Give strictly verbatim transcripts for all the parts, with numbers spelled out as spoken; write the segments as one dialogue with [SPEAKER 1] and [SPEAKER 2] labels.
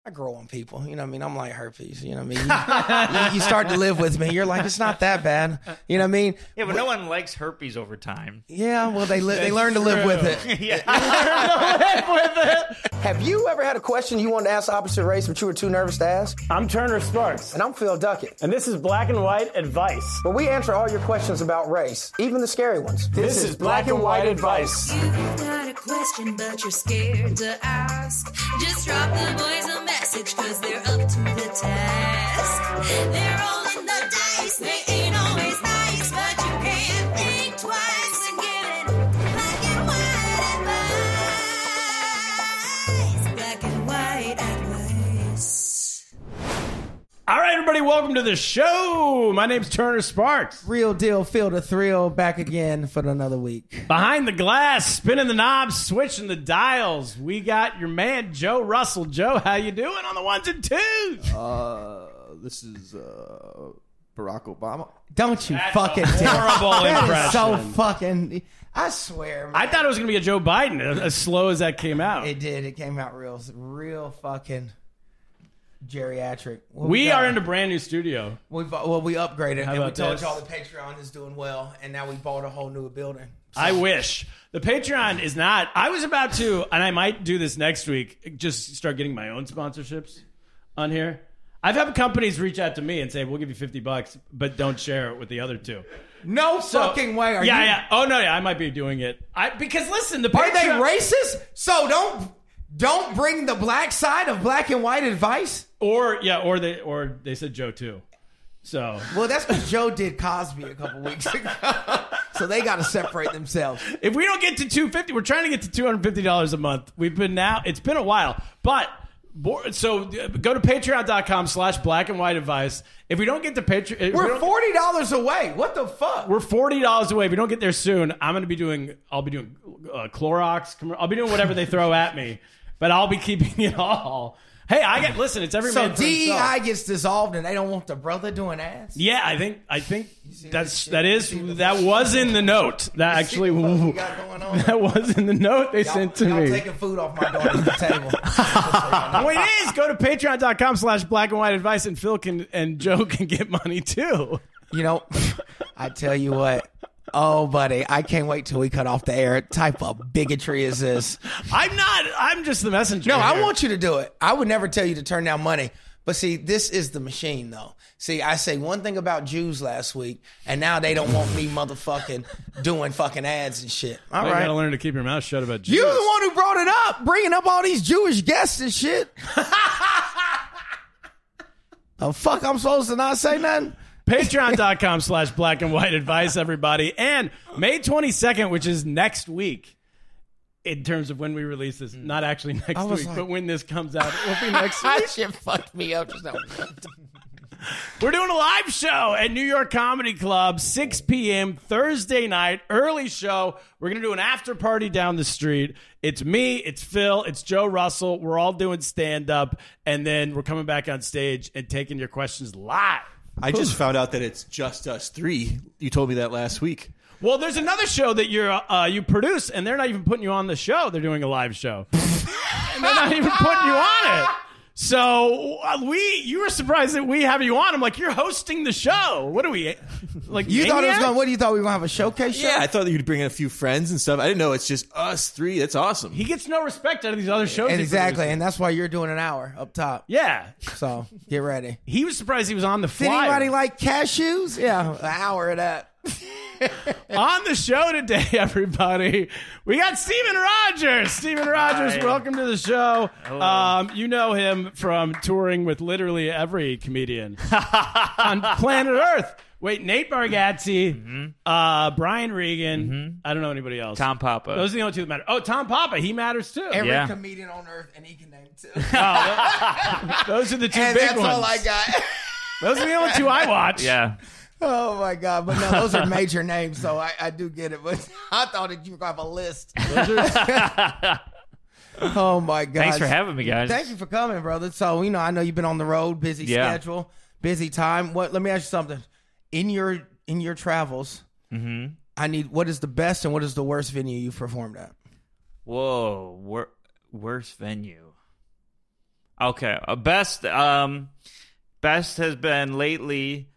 [SPEAKER 1] I grow on people, you know what I mean? I'm like herpes, you know what I mean? You, you start to live with me. You're like, it's not that bad. You know what I mean?
[SPEAKER 2] Yeah, but, but no one likes herpes over time.
[SPEAKER 1] Yeah, well, they li- they learn to live with it.
[SPEAKER 2] Yeah.
[SPEAKER 1] They learn to live with it. Have you ever had a question you wanted to ask the opposite race, but you were too nervous to ask?
[SPEAKER 3] I'm Turner Sparks.
[SPEAKER 1] And I'm Phil Duckett.
[SPEAKER 3] And this is Black and White Advice,
[SPEAKER 1] where we answer all your questions about race, even the scary ones.
[SPEAKER 3] This, this is Black, Black and White, White Advice.
[SPEAKER 4] You've got a question, but you're scared to ask. Just drop the boys a message, cause they're up to the task. They're rolling the dice, they ain't always nice, but you can't think twice and get it. Black and white advice. Black and white advice.
[SPEAKER 3] All right, everybody, welcome to the show. My name's Turner Sparks.
[SPEAKER 1] Real deal, Feel the Thrill, back again for another week.
[SPEAKER 3] Behind the glass, spinning the knobs, switching the dials, we got your man, Joe Russell. Joe, how you doing on the ones and twos?
[SPEAKER 5] Uh, this is uh, Barack Obama.
[SPEAKER 1] Don't you
[SPEAKER 3] That's
[SPEAKER 1] fucking
[SPEAKER 3] a horrible
[SPEAKER 1] that
[SPEAKER 3] impression.
[SPEAKER 1] Is so fucking... I swear, man.
[SPEAKER 3] I thought it was going to be a Joe Biden, as slow as that came out.
[SPEAKER 1] It did. It came out real, real fucking... geriatric. What
[SPEAKER 3] we,
[SPEAKER 1] we
[SPEAKER 3] are in a brand new studio.
[SPEAKER 1] We've well, we upgraded,
[SPEAKER 3] How
[SPEAKER 1] and we
[SPEAKER 3] about
[SPEAKER 1] told
[SPEAKER 3] this?
[SPEAKER 1] y'all the Patreon is doing well, and now we bought a whole new building. So.
[SPEAKER 3] I wish. The Patreon is not. I was about to, and I might do this next week, just start getting my own sponsorships on here. I've had companies reach out to me and say, we'll give you fifty bucks, but don't share it with the other two.
[SPEAKER 1] No
[SPEAKER 3] So-
[SPEAKER 1] fucking way. Are
[SPEAKER 3] yeah,
[SPEAKER 1] you,
[SPEAKER 3] yeah. Oh, no, yeah. I might be doing it. I Because listen, the
[SPEAKER 1] Are they
[SPEAKER 3] Patreon...
[SPEAKER 1] racist? So don't don't bring the black side of Black and White Advice.
[SPEAKER 3] Or, yeah, or they, or they said Joe, too. So...
[SPEAKER 1] Well, that's because Joe did Cosby a couple weeks ago. So they got to separate themselves.
[SPEAKER 3] If we don't get to two hundred fifty dollars, we're trying to get to two hundred fifty dollars a month. We've been now, it's been a while, but so go to patreon.com slash black and white advice. If we don't get to Patreon,
[SPEAKER 1] We're forty dollars away. What the fuck?
[SPEAKER 3] we're forty dollars away. If we don't get there soon, I'm going to be doing, I'll be doing uh, Clorox. I'll be doing whatever they throw at me, but I'll be keeping it all. Hey, I get, listen, it's every
[SPEAKER 1] So
[SPEAKER 3] man for
[SPEAKER 1] D E I
[SPEAKER 3] himself.
[SPEAKER 1] gets dissolved and they don't want the brother doing ads?
[SPEAKER 3] Yeah, I think, I think
[SPEAKER 1] see
[SPEAKER 3] that's,
[SPEAKER 1] this shit?
[SPEAKER 3] that
[SPEAKER 1] You
[SPEAKER 3] is,
[SPEAKER 1] see the
[SPEAKER 3] that was in the note. That
[SPEAKER 1] See
[SPEAKER 3] actually,
[SPEAKER 1] what the fuck we got going on?
[SPEAKER 3] that was in the note they
[SPEAKER 1] Y'all,
[SPEAKER 3] sent to
[SPEAKER 1] y'all
[SPEAKER 3] me.
[SPEAKER 1] taking food off my daughter's table.
[SPEAKER 3] The point is, go to patreon.com slash black and white advice, and Phil can and Joe can get money too.
[SPEAKER 1] You know, I tell you what. Oh, buddy, I can't wait till we cut off the air. What type of bigotry is this?
[SPEAKER 3] I'm not. I'm just the messenger.
[SPEAKER 1] No, I
[SPEAKER 3] here.
[SPEAKER 1] want you to do it. I would never tell you to turn down money. But see, this is the machine, though. See, I say one thing about Jews last week, and now they don't want me motherfucking doing fucking ads and shit. All
[SPEAKER 3] You
[SPEAKER 1] right.
[SPEAKER 3] gotta learn to keep your mouth shut about Jews.
[SPEAKER 1] You're the one who brought it up, bringing up all these Jewish guests and shit. The fuck I'm supposed to not say nothing?
[SPEAKER 3] Patreon.com slash black and white advice, everybody. And May twenty-second, which is next week, in terms of when we release this, not actually next
[SPEAKER 1] was
[SPEAKER 3] week,
[SPEAKER 1] like-
[SPEAKER 3] but when this comes out, it will be next week.
[SPEAKER 1] That shit fucked me up just now.
[SPEAKER 3] We're doing a live show at New York Comedy Club, six p.m. Thursday night, early show. We're going to do an after party down the street. It's me, it's Phil, it's Joe Russell. We're all doing stand-up, and then we're coming back on stage and taking your questions live.
[SPEAKER 5] I just found out that it's just us three. You told me that last week.
[SPEAKER 3] Well, there's another show that you're uh, you produce, and they're not even putting you on the show. They're doing a live show, and they're not even putting you on it. So uh, we, you were surprised that we have you on. I'm like, you're hosting the show. What are we like?
[SPEAKER 1] You thought it was
[SPEAKER 3] maniacs?
[SPEAKER 1] going, what do you thought we were going to have a showcase show?
[SPEAKER 5] Yeah, I thought that you'd bring in a few friends and stuff. I didn't know it's just us three. That's awesome.
[SPEAKER 3] He gets no respect out of these other shows.
[SPEAKER 1] And
[SPEAKER 3] he
[SPEAKER 1] exactly,
[SPEAKER 3] produces.
[SPEAKER 1] and that's why you're doing an hour up top.
[SPEAKER 3] Yeah.
[SPEAKER 1] So get ready.
[SPEAKER 3] He was surprised he was on the
[SPEAKER 1] Did
[SPEAKER 3] flyer.
[SPEAKER 1] anybody like cashews? Yeah, an hour of that.
[SPEAKER 3] On the show today, everybody, we got Steven Rogers. Steven Rogers,
[SPEAKER 2] Hi.
[SPEAKER 3] welcome to the show.
[SPEAKER 2] Hello.
[SPEAKER 3] Um, you know him from touring with literally every comedian on planet Earth. Wait, Nate Bargatze,
[SPEAKER 2] Mm-hmm.
[SPEAKER 3] uh, Brian Regan. I don't know anybody else.
[SPEAKER 2] Tom Papa.
[SPEAKER 3] Those are the only two that matter. Oh, Tom Papa, he matters too.
[SPEAKER 1] Every
[SPEAKER 2] Yeah.
[SPEAKER 1] comedian on earth, and he can name two.
[SPEAKER 3] Those are the two
[SPEAKER 1] and
[SPEAKER 3] big
[SPEAKER 1] that's
[SPEAKER 3] ones.
[SPEAKER 1] all I got.
[SPEAKER 3] Those are the only two I watch.
[SPEAKER 2] yeah.
[SPEAKER 1] Oh my god! But no, those are major names, so I, I do get it. But I thought that you were gonna have a list. Oh my god!
[SPEAKER 2] Thanks for having me, guys.
[SPEAKER 1] Thank you for coming, brother. So you know, I know you've been on the road, busy
[SPEAKER 2] Yeah.
[SPEAKER 1] schedule, busy time. What? Let me ask you something. In your in your travels,
[SPEAKER 2] Mm-hmm.
[SPEAKER 1] I need what is the best and what is the worst venue you've performed at?
[SPEAKER 2] Whoa. Wor- worst venue. Okay, uh, best um, best has been lately.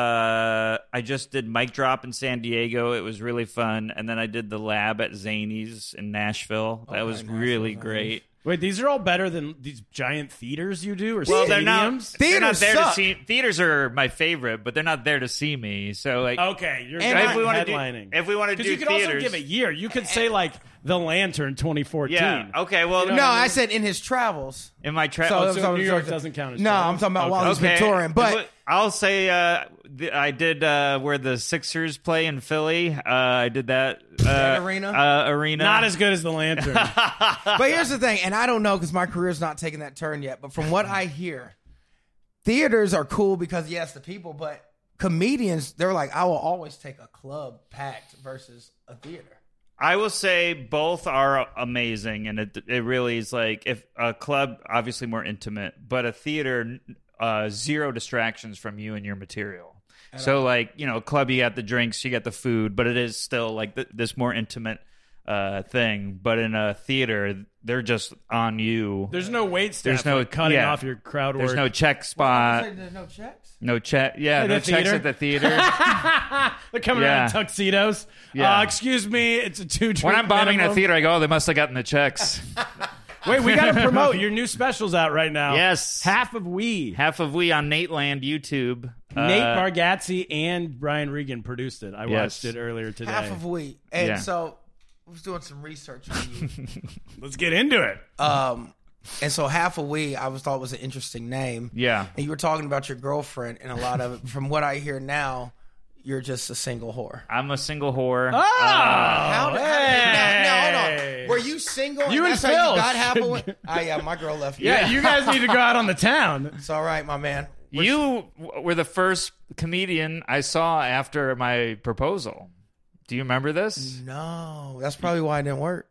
[SPEAKER 2] Uh, I just did Mic Drop in San Diego. It was really fun, and then I did the Lab at Zany's in Nashville. That
[SPEAKER 1] Okay,
[SPEAKER 2] was
[SPEAKER 1] Nashville's
[SPEAKER 2] really
[SPEAKER 1] nice.
[SPEAKER 2] great.
[SPEAKER 3] Wait, these are all better than these giant theaters you do, or
[SPEAKER 2] Well,
[SPEAKER 3] stadiums?
[SPEAKER 2] they're not. They're not
[SPEAKER 1] Theaters
[SPEAKER 2] there
[SPEAKER 1] suck.
[SPEAKER 2] to see. Theaters are my favorite, but they're not there to see me. So like,
[SPEAKER 3] Okay, you're
[SPEAKER 1] And
[SPEAKER 3] good
[SPEAKER 1] I-
[SPEAKER 2] if we want to do,
[SPEAKER 3] headlining.
[SPEAKER 2] if we want to
[SPEAKER 3] Because
[SPEAKER 2] do
[SPEAKER 3] you could
[SPEAKER 2] theaters,
[SPEAKER 3] also give a year. You could say like The Lantern twenty fourteen.
[SPEAKER 2] yeah. Okay, well,
[SPEAKER 1] No, I said in his travels.
[SPEAKER 2] in my tra-
[SPEAKER 1] So,
[SPEAKER 3] so
[SPEAKER 1] so-
[SPEAKER 3] New York
[SPEAKER 1] so-
[SPEAKER 3] doesn't count as
[SPEAKER 1] No,
[SPEAKER 3] travels?
[SPEAKER 1] I'm talking about
[SPEAKER 3] Okay.
[SPEAKER 1] while he's been touring. But
[SPEAKER 2] I'll say uh, th- I did uh, where the Sixers play in Philly. Uh, I did that uh,
[SPEAKER 1] That arena?
[SPEAKER 2] Uh, arena.
[SPEAKER 3] Not as good as The Lantern.
[SPEAKER 1] but here's the thing, and I don't know because my career's not taking that turn yet. But from what I hear, theaters are cool because yes, the people, but comedians, they're like, I will always take a club packed versus a theater.
[SPEAKER 2] I will say both are amazing, and it it really is like if a club obviously more intimate, but a theater uh, zero distractions from you and your material. So like you know, a club you got the drinks, you got the food, but it is still like th- this more intimate uh, thing. But in a theater, they're just on you.
[SPEAKER 3] There's no wait staff.
[SPEAKER 2] There's no
[SPEAKER 3] like, cutting
[SPEAKER 2] yeah.
[SPEAKER 3] off your crowd
[SPEAKER 2] There's
[SPEAKER 3] work.
[SPEAKER 2] no check spot.
[SPEAKER 1] There's no checks.
[SPEAKER 2] No check. Yeah,
[SPEAKER 3] At
[SPEAKER 2] no
[SPEAKER 3] the
[SPEAKER 2] checks
[SPEAKER 3] theater?
[SPEAKER 2] at the theater.
[SPEAKER 3] They're coming
[SPEAKER 2] Yeah.
[SPEAKER 3] around in tuxedos.
[SPEAKER 2] Yeah.
[SPEAKER 3] Uh, excuse me, it's a two.
[SPEAKER 2] When I'm bombing
[SPEAKER 3] minimum.
[SPEAKER 2] a theater, I go, oh, they must have gotten the checks.
[SPEAKER 3] Wait, we got to promote your new specials out right now.
[SPEAKER 2] Yes.
[SPEAKER 3] Half of We.
[SPEAKER 2] Half of We on Nate Land YouTube.
[SPEAKER 3] Nate
[SPEAKER 2] Uh,
[SPEAKER 3] Bargatze and Brian Regan produced it. I
[SPEAKER 2] Yes.
[SPEAKER 3] watched it earlier today.
[SPEAKER 1] Half of we. And
[SPEAKER 2] Yeah.
[SPEAKER 1] so I was doing some research on you.
[SPEAKER 3] Let's get into it.
[SPEAKER 1] um, and so half of we, I was thought was an interesting name.
[SPEAKER 2] Yeah.
[SPEAKER 1] And you were talking about your girlfriend, and a lot of it. From what I hear now, you're just a single whore.
[SPEAKER 2] I'm a single whore.
[SPEAKER 3] Oh,
[SPEAKER 1] How did, how did, now, now, hold
[SPEAKER 3] hey.
[SPEAKER 1] on. Were you single?
[SPEAKER 3] You and
[SPEAKER 1] that's how
[SPEAKER 3] Phil
[SPEAKER 1] you got half of
[SPEAKER 3] should-
[SPEAKER 1] it? Oh, yeah, my girl left.
[SPEAKER 3] Yeah, you guys need to go out on the town.
[SPEAKER 1] It's all right, my man.
[SPEAKER 2] You w- were the first comedian I saw after my proposal. Do you remember this?
[SPEAKER 1] No, that's probably why it didn't work.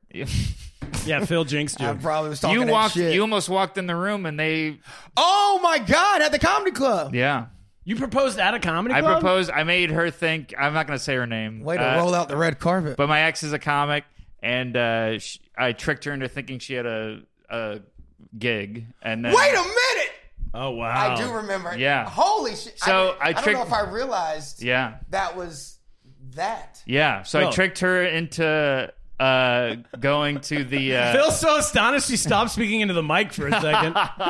[SPEAKER 3] Yeah, Phil jinxed
[SPEAKER 1] I
[SPEAKER 3] you.
[SPEAKER 1] probably was talking
[SPEAKER 2] You
[SPEAKER 1] that
[SPEAKER 2] walked.
[SPEAKER 1] shit.
[SPEAKER 2] You almost walked in the room, and they.
[SPEAKER 1] Oh my God! At the comedy club.
[SPEAKER 2] Yeah.
[SPEAKER 3] You proposed at a comedy
[SPEAKER 2] I
[SPEAKER 3] club?
[SPEAKER 2] proposed. I made her think. I'm not going to say her name.
[SPEAKER 1] Way to
[SPEAKER 2] uh,
[SPEAKER 1] roll out the red carpet.
[SPEAKER 2] But my ex is a comic, and uh, she, I tricked her into thinking she had a, a gig. And then,
[SPEAKER 1] Wait a minute!
[SPEAKER 3] Oh, wow.
[SPEAKER 1] I do remember.
[SPEAKER 2] Yeah.
[SPEAKER 1] Holy shit!
[SPEAKER 2] So
[SPEAKER 1] I,
[SPEAKER 2] I
[SPEAKER 1] I don't
[SPEAKER 2] tricked-
[SPEAKER 1] know if I realized.
[SPEAKER 2] Yeah.
[SPEAKER 1] That was that.
[SPEAKER 2] Yeah. So
[SPEAKER 3] Phil.
[SPEAKER 2] I tricked her into uh, going to the. Uh,
[SPEAKER 3] Phil's so astonished he stopped speaking into the mic for a second.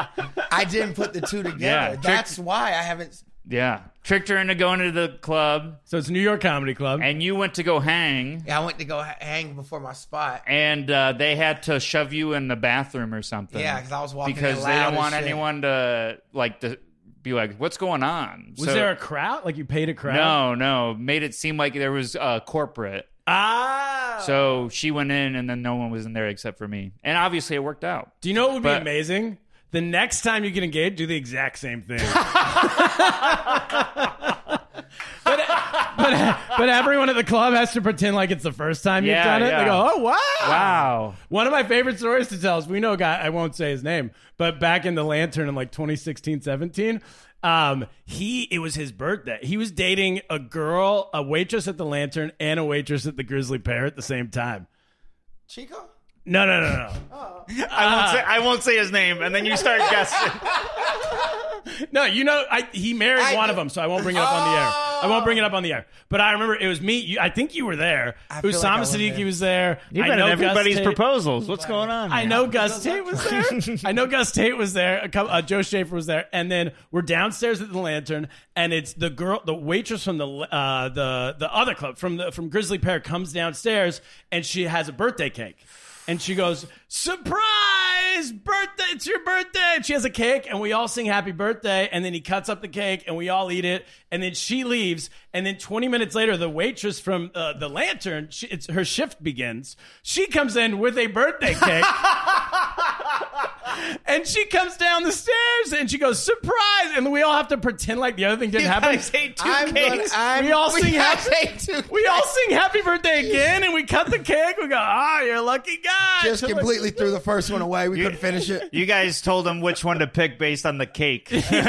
[SPEAKER 1] I didn't put the two together.
[SPEAKER 2] Yeah, trick-
[SPEAKER 1] That's why I haven't.
[SPEAKER 2] yeah. Tricked her into going to the club,
[SPEAKER 3] So it's New York Comedy Club.
[SPEAKER 2] and you went to go hang.
[SPEAKER 1] Yeah, I went to go ha- hang before my spot.
[SPEAKER 2] And uh, they had to shove you in the bathroom or something.
[SPEAKER 1] Yeah, 'cause I was walking
[SPEAKER 2] because
[SPEAKER 1] in
[SPEAKER 2] they
[SPEAKER 1] loud
[SPEAKER 2] don't
[SPEAKER 1] as
[SPEAKER 2] want
[SPEAKER 1] shit.
[SPEAKER 2] anyone to like to be like, "What's going on?"
[SPEAKER 3] Was
[SPEAKER 2] So-
[SPEAKER 3] there a crowd? Like you paid a crowd?
[SPEAKER 2] no, no? Made it seem like there was uh, corporate.
[SPEAKER 3] Ah.
[SPEAKER 2] So she went in, and then no one was in there except for me. And obviously, it worked out.
[SPEAKER 3] Do you know what would be
[SPEAKER 2] But-
[SPEAKER 3] amazing? The next time you get engaged, do the exact same thing. but, but, but everyone at the club has to pretend like it's the first time you've
[SPEAKER 2] Yeah,
[SPEAKER 3] done it.
[SPEAKER 2] yeah.
[SPEAKER 3] They go, oh, wow.
[SPEAKER 2] Wow.
[SPEAKER 3] One of my favorite stories to tell is we know a guy, I won't say his name, but back in the Lantern in like twenty sixteen, seventeen, um, he, it was his birthday. He was dating a girl, a waitress at the Lantern and a waitress at the Grizzly Pear at the same time.
[SPEAKER 1] Chico?
[SPEAKER 3] No, no, no, no.
[SPEAKER 2] I won't say. I won't say his name, and then you start guessing.
[SPEAKER 3] No, you know, I, he married
[SPEAKER 1] I
[SPEAKER 3] one
[SPEAKER 1] do-
[SPEAKER 3] of them, so I won't bring it up on the air. I won't bring it up on the air. But I remember it was me. You, I think you were there.
[SPEAKER 1] I feel like I
[SPEAKER 3] Usama
[SPEAKER 1] was
[SPEAKER 3] Siddiqui
[SPEAKER 1] there.
[SPEAKER 3] was there.
[SPEAKER 2] You've
[SPEAKER 3] I
[SPEAKER 2] been
[SPEAKER 3] know
[SPEAKER 2] at everybody's
[SPEAKER 3] Gus Tate-
[SPEAKER 2] proposals. What's going on?
[SPEAKER 3] I
[SPEAKER 2] here?
[SPEAKER 3] know Gus Tate was there. I know Gus Tate was there. A couple, uh, Joe Schaefer was there, and then we're downstairs at the Lantern, and it's the girl, the waitress from the uh, the the other club from the from Grizzly Pear comes downstairs, and she has a birthday cake. And she goes, surprise, birthday, it's your birthday. And she has a cake, and we all sing happy birthday. And then he cuts up the cake, and we all eat it. And then she leaves. And then twenty minutes later, the waitress from uh, the Lantern, she, it's, her shift begins. She comes in with a birthday cake. And she comes down the stairs, and she goes, surprise. And we all have to pretend like the other thing didn't happen.
[SPEAKER 2] guys ate two
[SPEAKER 1] I'm gonna,
[SPEAKER 2] cakes.
[SPEAKER 1] I'm,
[SPEAKER 3] We all sing
[SPEAKER 1] guys
[SPEAKER 3] happy-
[SPEAKER 1] ate two
[SPEAKER 3] We all sing happy birthday again, and we cut the cake. We go, ah, you're a lucky guy.
[SPEAKER 1] just
[SPEAKER 3] So, like,
[SPEAKER 1] completely threw the first one away. We couldn't finish it.
[SPEAKER 2] You guys told him which one to pick based on the cake.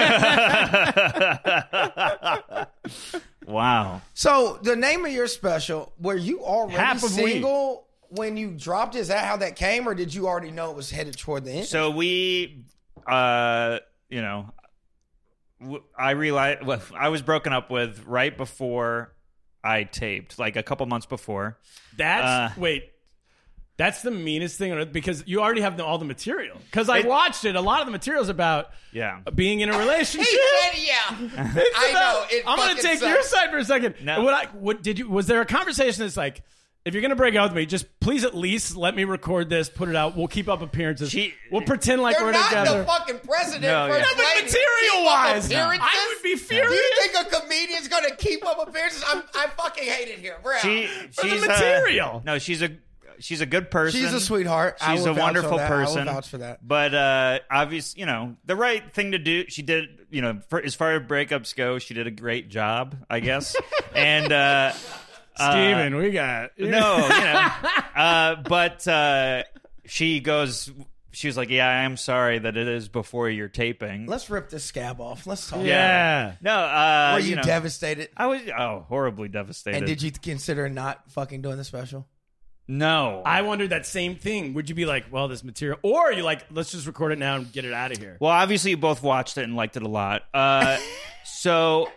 [SPEAKER 2] Wow.
[SPEAKER 1] So the name of your special, were you already
[SPEAKER 3] Half of We.
[SPEAKER 1] single when you dropped it? Is that how that came, or did you already know it was headed toward the end?
[SPEAKER 2] So we, uh, you know, w- I realized well, I was broken up with right before I taped, like a couple months before.
[SPEAKER 3] That's
[SPEAKER 2] Uh,
[SPEAKER 3] wait. That's the meanest thing on earth because you already have the, all the material. Because I
[SPEAKER 2] It-
[SPEAKER 3] watched it. A lot of the material's about
[SPEAKER 2] Yeah.
[SPEAKER 3] being in a relationship.
[SPEAKER 1] yeah. I know. It
[SPEAKER 3] I'm going to
[SPEAKER 1] fucking
[SPEAKER 3] take
[SPEAKER 1] sucks.
[SPEAKER 3] your side for a second.
[SPEAKER 2] No.
[SPEAKER 3] What I what did you was there a conversation that's like, if you're going to break out with me, just please at least let me record this, put it out. We'll keep up appearances.
[SPEAKER 2] She-
[SPEAKER 3] we'll pretend like
[SPEAKER 1] They're
[SPEAKER 3] we're
[SPEAKER 1] not
[SPEAKER 3] together.
[SPEAKER 1] the fucking president.
[SPEAKER 2] No,
[SPEAKER 1] First
[SPEAKER 2] yeah.
[SPEAKER 3] No, but
[SPEAKER 1] lady.
[SPEAKER 3] material-wise,
[SPEAKER 1] Keep up appearances?
[SPEAKER 3] I would be
[SPEAKER 1] Do
[SPEAKER 3] furious.
[SPEAKER 1] you think a comedian's gonna keep up appearances? I'm, I fucking hate it here, bro.
[SPEAKER 2] She,
[SPEAKER 3] For the
[SPEAKER 2] she's a-
[SPEAKER 3] material.
[SPEAKER 2] no, she's a she's a good person.
[SPEAKER 1] She's a sweetheart. I
[SPEAKER 2] She's
[SPEAKER 1] will
[SPEAKER 2] a
[SPEAKER 1] vouch
[SPEAKER 2] wonderful
[SPEAKER 1] for that. I will
[SPEAKER 2] person.
[SPEAKER 1] vouch for that.
[SPEAKER 2] But uh, obvious, you know, the right thing to do. She did, you know, for, as far as breakups go, she did a great job, I guess. and uh,
[SPEAKER 3] Steven, we got
[SPEAKER 2] no, you know, uh, but uh, she goes. She was like, "Yeah, I am sorry that it is before you're taping."
[SPEAKER 1] Let's rip this scab off. Let's talk.
[SPEAKER 3] Yeah.
[SPEAKER 2] No, uh,
[SPEAKER 1] Were you,
[SPEAKER 2] know,
[SPEAKER 1] devastated?
[SPEAKER 2] I was oh horribly devastated.
[SPEAKER 1] And did you consider not fucking doing the special?
[SPEAKER 2] No,
[SPEAKER 3] I wondered that same thing. Would you be like, well, this material, or are you like, let's just record it now and get it out of here?
[SPEAKER 2] Well, obviously, you both watched it and liked it a lot. Uh, so,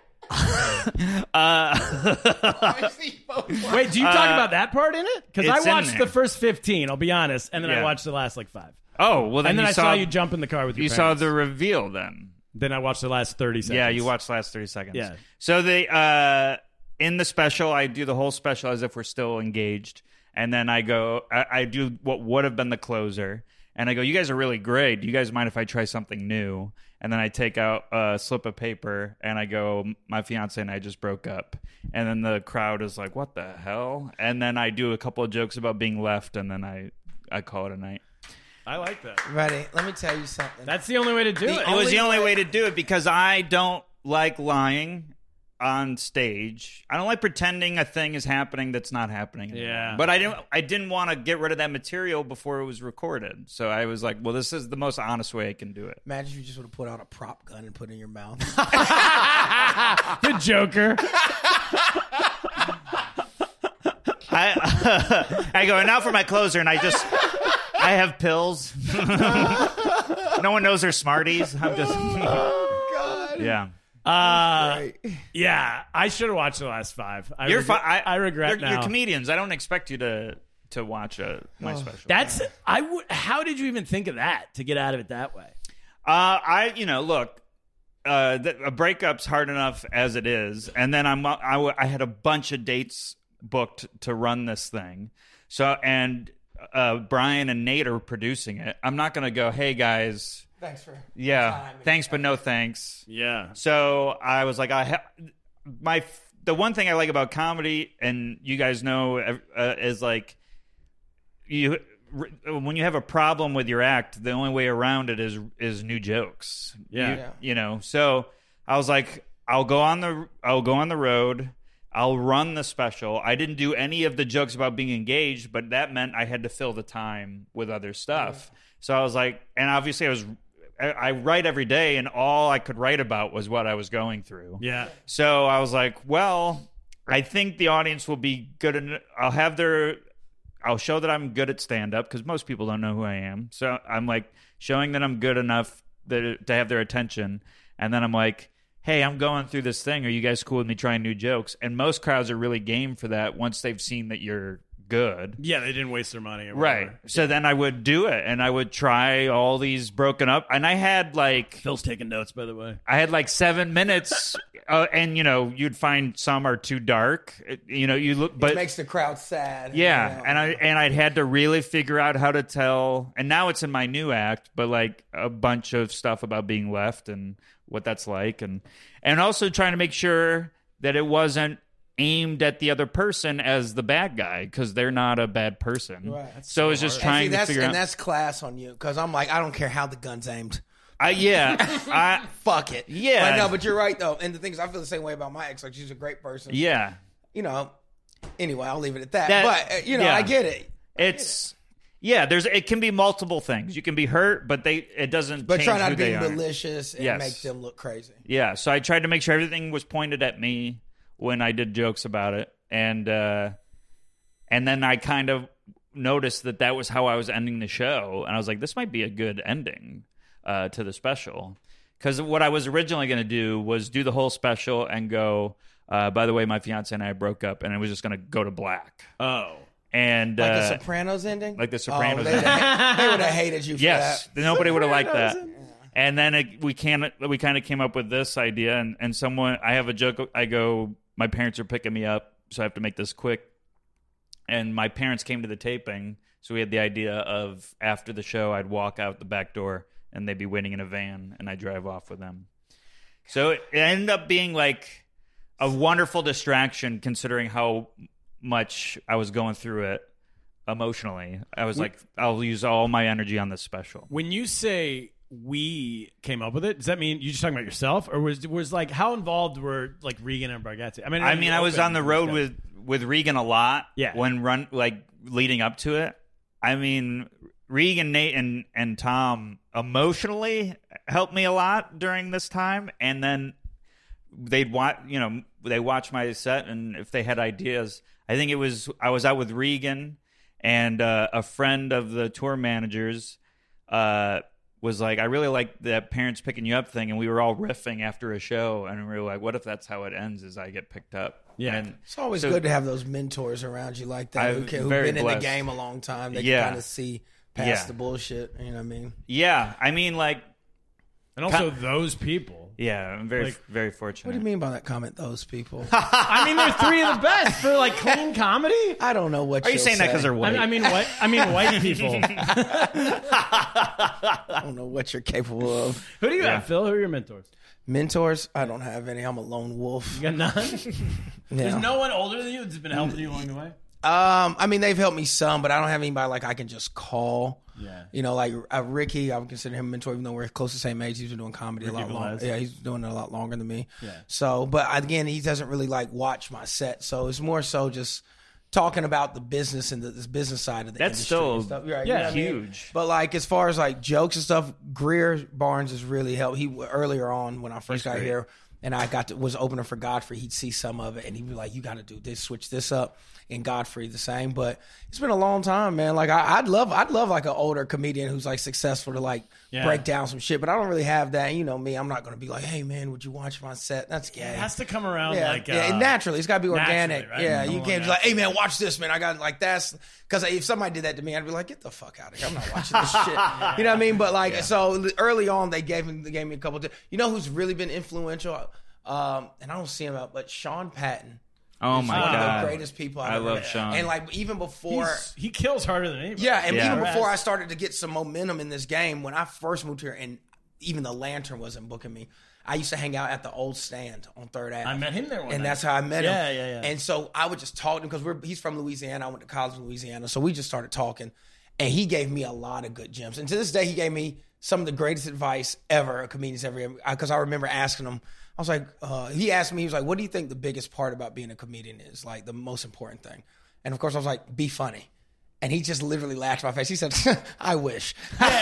[SPEAKER 2] uh,
[SPEAKER 3] Wait, do you talk about that part in it? Because I
[SPEAKER 2] it's in
[SPEAKER 3] watched
[SPEAKER 2] there.
[SPEAKER 3] the first fifteen. I'll be honest, and then I
[SPEAKER 2] Yeah.
[SPEAKER 3] watched the last like five,
[SPEAKER 2] oh well, then
[SPEAKER 3] and then
[SPEAKER 2] you
[SPEAKER 3] I
[SPEAKER 2] saw,
[SPEAKER 3] saw you jump in the car with your
[SPEAKER 2] You saw
[SPEAKER 3] parents.
[SPEAKER 2] the reveal then.
[SPEAKER 3] Then I watched the last thirty seconds.
[SPEAKER 2] Yeah, you watched the last thirty seconds.
[SPEAKER 3] Yeah.
[SPEAKER 2] So they uh, in the special, I do the whole special as if we're still engaged, and then I go, I, I do what would have been the closer, and I go, "You guys are really great. Do you guys mind if I try something new?" And then I take out a slip of paper and I go, "My fiance and I just broke up." And then the crowd is like, "What the hell?" And then I do a couple of jokes about being left, and then I I call it a night.
[SPEAKER 3] I like that.
[SPEAKER 1] Buddy, let me tell you something.
[SPEAKER 3] That's the only way to do
[SPEAKER 1] The
[SPEAKER 3] it.
[SPEAKER 2] It was
[SPEAKER 1] Only
[SPEAKER 2] the only
[SPEAKER 1] way-
[SPEAKER 2] way to do it because I don't like lying on stage. I don't like pretending a thing is happening that's not happening anymore.
[SPEAKER 3] Yeah.
[SPEAKER 2] But I didn't I didn't want to get rid of that material before it was recorded. So I was like, well, this is the most honest way I can do it.
[SPEAKER 1] Imagine if you just would have put out a prop gun and put it in your mouth.
[SPEAKER 3] The Joker.
[SPEAKER 2] I I go, and now for my closer, and I just I have pills. No one knows they're Smarties. I'm just
[SPEAKER 1] God.
[SPEAKER 2] yeah.
[SPEAKER 3] Uh,
[SPEAKER 1] Right.
[SPEAKER 3] yeah, I should have watched the last five. I
[SPEAKER 2] You're
[SPEAKER 3] regret,
[SPEAKER 2] fine.
[SPEAKER 3] I, regret
[SPEAKER 2] you're,
[SPEAKER 3] now.
[SPEAKER 2] You're comedians. I don't expect you to to watch a, my special.
[SPEAKER 3] That's I would. How did you even think of that to get out of it that way?
[SPEAKER 2] Uh, I, you know, look, uh, the, a breakup's hard enough as it is, and then I'm, I, w- I had a bunch of dates booked to run this thing, so and uh, Brian and Nate are producing it. I'm not gonna go, hey guys,
[SPEAKER 1] Thanks for
[SPEAKER 2] yeah,
[SPEAKER 1] time and-
[SPEAKER 2] thanks but no thanks.
[SPEAKER 3] Yeah.
[SPEAKER 2] So I was like, I ha- my the one thing I like about comedy, and you guys know, uh, is like you. When you have a problem with your act, the only way around it is is new jokes.
[SPEAKER 3] Yeah.
[SPEAKER 2] You,
[SPEAKER 1] Yeah.
[SPEAKER 2] you know. So I was like, I'll go on the I'll go on the road. I'll run the special. I didn't do any of the jokes about being engaged, but that meant I had to fill the time with other stuff. So I was like, and obviously I was I, I write every day, and all I could write about was what I was going through.
[SPEAKER 3] Yeah.
[SPEAKER 2] So I was like, well, I think the audience will be good. En- I'll have their, I'll show that I'm good at stand up because most people don't know who I am. So I'm like showing that I'm good enough that, to have their attention. And then I'm like, hey, I'm going through this thing. Are you guys cool with me trying new jokes? And most crowds are really game for that once they've seen that you're good.
[SPEAKER 3] Yeah, they didn't waste their money. Or
[SPEAKER 2] Right.
[SPEAKER 3] whatever.
[SPEAKER 2] So then I would do it, and I would try all these broken up. And I had like,
[SPEAKER 3] Phil's taking notes, by the way.
[SPEAKER 2] I had like seven minutes, uh, and you know, you'd find some are too dark. It- you know, you look,
[SPEAKER 1] It
[SPEAKER 2] but
[SPEAKER 1] makes the crowd sad.
[SPEAKER 2] yeah,
[SPEAKER 1] You know?
[SPEAKER 2] and I and I'd had to really figure out how to tell. And now it's in my new act, but like a bunch of stuff about being left and what that's like, and and also trying to make sure that it wasn't aimed at the other person as the bad guy because they're not a bad person.
[SPEAKER 1] Right. That's
[SPEAKER 2] So it's just
[SPEAKER 1] And see,
[SPEAKER 2] trying to
[SPEAKER 1] that's,
[SPEAKER 2] figure
[SPEAKER 1] and
[SPEAKER 2] out.
[SPEAKER 1] that's class on you because I'm like, I don't care how the gun's aimed.
[SPEAKER 2] I, yeah, I
[SPEAKER 1] Fuck it.
[SPEAKER 2] Yeah.
[SPEAKER 1] But no, but you're right though. And the thing is, I feel the same way about my ex. Like she's a great person.
[SPEAKER 2] yeah.
[SPEAKER 1] You know. Anyway, I'll leave it at that.
[SPEAKER 2] That-
[SPEAKER 1] but uh, you know,
[SPEAKER 2] yeah.
[SPEAKER 1] I get it.
[SPEAKER 2] It's yeah. There's it can be multiple things. You can be hurt, but they it doesn't.
[SPEAKER 1] But
[SPEAKER 2] change
[SPEAKER 1] try not
[SPEAKER 2] who
[SPEAKER 1] to be
[SPEAKER 2] they are.
[SPEAKER 1] malicious and
[SPEAKER 2] Yes.
[SPEAKER 1] make them look crazy.
[SPEAKER 2] Yeah. So I tried to make sure everything was pointed at me when I did jokes about it, and uh, and then I kind of noticed that that was how I was ending the show, and I was like, this might be a good ending. uh, to the special. Because what I was originally going to do was do the whole special and go, uh, by the way, my fiance and I broke up, and it was just going to go to black.
[SPEAKER 3] Oh.
[SPEAKER 2] And
[SPEAKER 1] Like
[SPEAKER 2] uh,
[SPEAKER 1] the Sopranos ending?
[SPEAKER 2] like the Sopranos
[SPEAKER 1] Oh, they,
[SPEAKER 2] ending.
[SPEAKER 1] they would have hated you for
[SPEAKER 2] Yes,
[SPEAKER 1] that.
[SPEAKER 2] nobody would have liked that. And then it, we can we kind of came up with this idea, and, and someone I have a joke. I go, my parents are picking me up, so I have to make this quick. And my parents came to the taping, so we had the idea of after the show, I'd walk out the back door, and they'd be waiting in a van, and I drive off with them. So it ended up being like a wonderful distraction, considering how much I was going through it emotionally. I was like, I'll use all my energy on this special.
[SPEAKER 3] When you say we came up with it, does that mean you just talking about yourself, or was was like how involved were like Regan and Bargatze? I mean,
[SPEAKER 2] I mean, I was on the road with, with Regan a lot.
[SPEAKER 3] Yeah.
[SPEAKER 2] When run like leading up to it. I mean, Regan, Nate, and and Tom emotionally helped me a lot during this time, and then they'd watch. You know, they watch my set, and if they had ideas, I think it was I was out with Regan and uh, a friend of the tour managers. Uh, was like, I really like that parents picking you up thing, and we were all riffing after a show, and we were like, what if that's how it ends, is I get picked up?
[SPEAKER 3] Yeah.
[SPEAKER 2] And
[SPEAKER 1] It's always
[SPEAKER 2] so-
[SPEAKER 1] good to have those mentors around you like that who
[SPEAKER 2] I'm
[SPEAKER 1] can, who've
[SPEAKER 2] very
[SPEAKER 1] been in
[SPEAKER 2] blessed.
[SPEAKER 1] the game a long time. They
[SPEAKER 2] Yeah.
[SPEAKER 1] can kind of see past
[SPEAKER 2] Yeah.
[SPEAKER 1] the bullshit. You know what I mean?
[SPEAKER 2] Yeah, I mean, like,
[SPEAKER 3] and also those people.
[SPEAKER 2] yeah, I'm very,
[SPEAKER 3] Like-
[SPEAKER 2] very fortunate.
[SPEAKER 1] What do you mean by that comment, those people?
[SPEAKER 3] I mean, they're three of the best for like clean comedy.
[SPEAKER 1] I don't know what
[SPEAKER 2] Are you
[SPEAKER 1] you'll
[SPEAKER 2] saying that because
[SPEAKER 1] say.
[SPEAKER 2] they're
[SPEAKER 3] I
[SPEAKER 2] white?
[SPEAKER 3] mean, I mean, white. I mean, white people.
[SPEAKER 1] I don't know what you're capable of.
[SPEAKER 3] Who do you
[SPEAKER 2] Yeah.
[SPEAKER 3] have, Phil? Who are your mentors?
[SPEAKER 1] Mentors? I don't have any. I'm a lone wolf.
[SPEAKER 3] You got none.
[SPEAKER 1] Yeah.
[SPEAKER 3] There's no one older than you that's been helping you along the way.
[SPEAKER 1] Um, I mean, they've helped me some, but I don't have anybody like I can just call.
[SPEAKER 3] Yeah.
[SPEAKER 1] You know, like uh, Ricky, I would consider him a mentor, even though we're close to the same age. He's been doing comedy
[SPEAKER 3] Ricky
[SPEAKER 1] a lot longer.
[SPEAKER 3] Velez.
[SPEAKER 1] Yeah, he's doing it a lot longer than me.
[SPEAKER 3] Yeah.
[SPEAKER 1] So, but again, he doesn't really like watch my set. So it's more so just talking about the business and the this business side of the
[SPEAKER 2] That's
[SPEAKER 1] industry.
[SPEAKER 2] still
[SPEAKER 1] and stuff. Right,
[SPEAKER 3] yeah,
[SPEAKER 1] you know what I mean?
[SPEAKER 2] huge.
[SPEAKER 1] But like as far as like jokes and stuff, Greer Barnes has really helped. He earlier on when I first
[SPEAKER 2] He's
[SPEAKER 1] got
[SPEAKER 2] great.
[SPEAKER 1] here and I got to, was opener for Godfrey, he'd see some of it and he'd be like, "You got to do this, switch this up." And Godfrey the same. But it's been a long time, man. Like I, I'd love, I'd love like an older comedian who's like successful to like
[SPEAKER 3] Yeah.
[SPEAKER 1] break down some shit. But I don't really have that. And you know me, I'm not going to be like, "Hey man, would you watch my set?" That's gay.
[SPEAKER 3] It has to come around
[SPEAKER 1] Yeah,
[SPEAKER 3] like uh,
[SPEAKER 1] yeah, naturally. It's got to be organic.
[SPEAKER 3] naturally, right?
[SPEAKER 1] Yeah,
[SPEAKER 3] Come
[SPEAKER 1] you
[SPEAKER 3] along
[SPEAKER 1] can't be like,
[SPEAKER 3] naturally.
[SPEAKER 1] "Hey man, watch this, man." I got like that's because if somebody did that to me, I'd be like, "Get the fuck out of here! I'm not watching this shit." You know what I mean? But like, so early on, they gave me they gave me a couple. Of, you know who's really been influential? Um, and I don't see him out, but Sean Patton.
[SPEAKER 2] Oh
[SPEAKER 1] is
[SPEAKER 2] my
[SPEAKER 1] one
[SPEAKER 2] god,
[SPEAKER 1] of the greatest people I've
[SPEAKER 2] I
[SPEAKER 1] ever
[SPEAKER 2] love
[SPEAKER 1] met.
[SPEAKER 2] Sean.
[SPEAKER 1] And like even before.
[SPEAKER 3] He's- he kills harder than anybody.
[SPEAKER 1] Yeah, and
[SPEAKER 2] Yeah.
[SPEAKER 1] even before I started to get some momentum in this game, when I first moved here, and even the Lantern wasn't booking me, I used to hang out at the old stand on Third Ave.
[SPEAKER 3] I met him there one
[SPEAKER 1] and
[SPEAKER 3] night.
[SPEAKER 1] that's how I met him.
[SPEAKER 3] Yeah, yeah, yeah.
[SPEAKER 1] And so I would just talk to him because we're he's from Louisiana. I went to college in Louisiana, so we just started talking, and he gave me a lot of good gems. And to this day, he gave me some of the greatest advice ever a comedian's ever. Because I remember asking him. I was like, uh, he asked me, he was like, "What do you think the biggest part about being a comedian is? Like the most important thing?" And of course, I was like, "Be funny." And he just literally laughed in my face. He said, "I wish."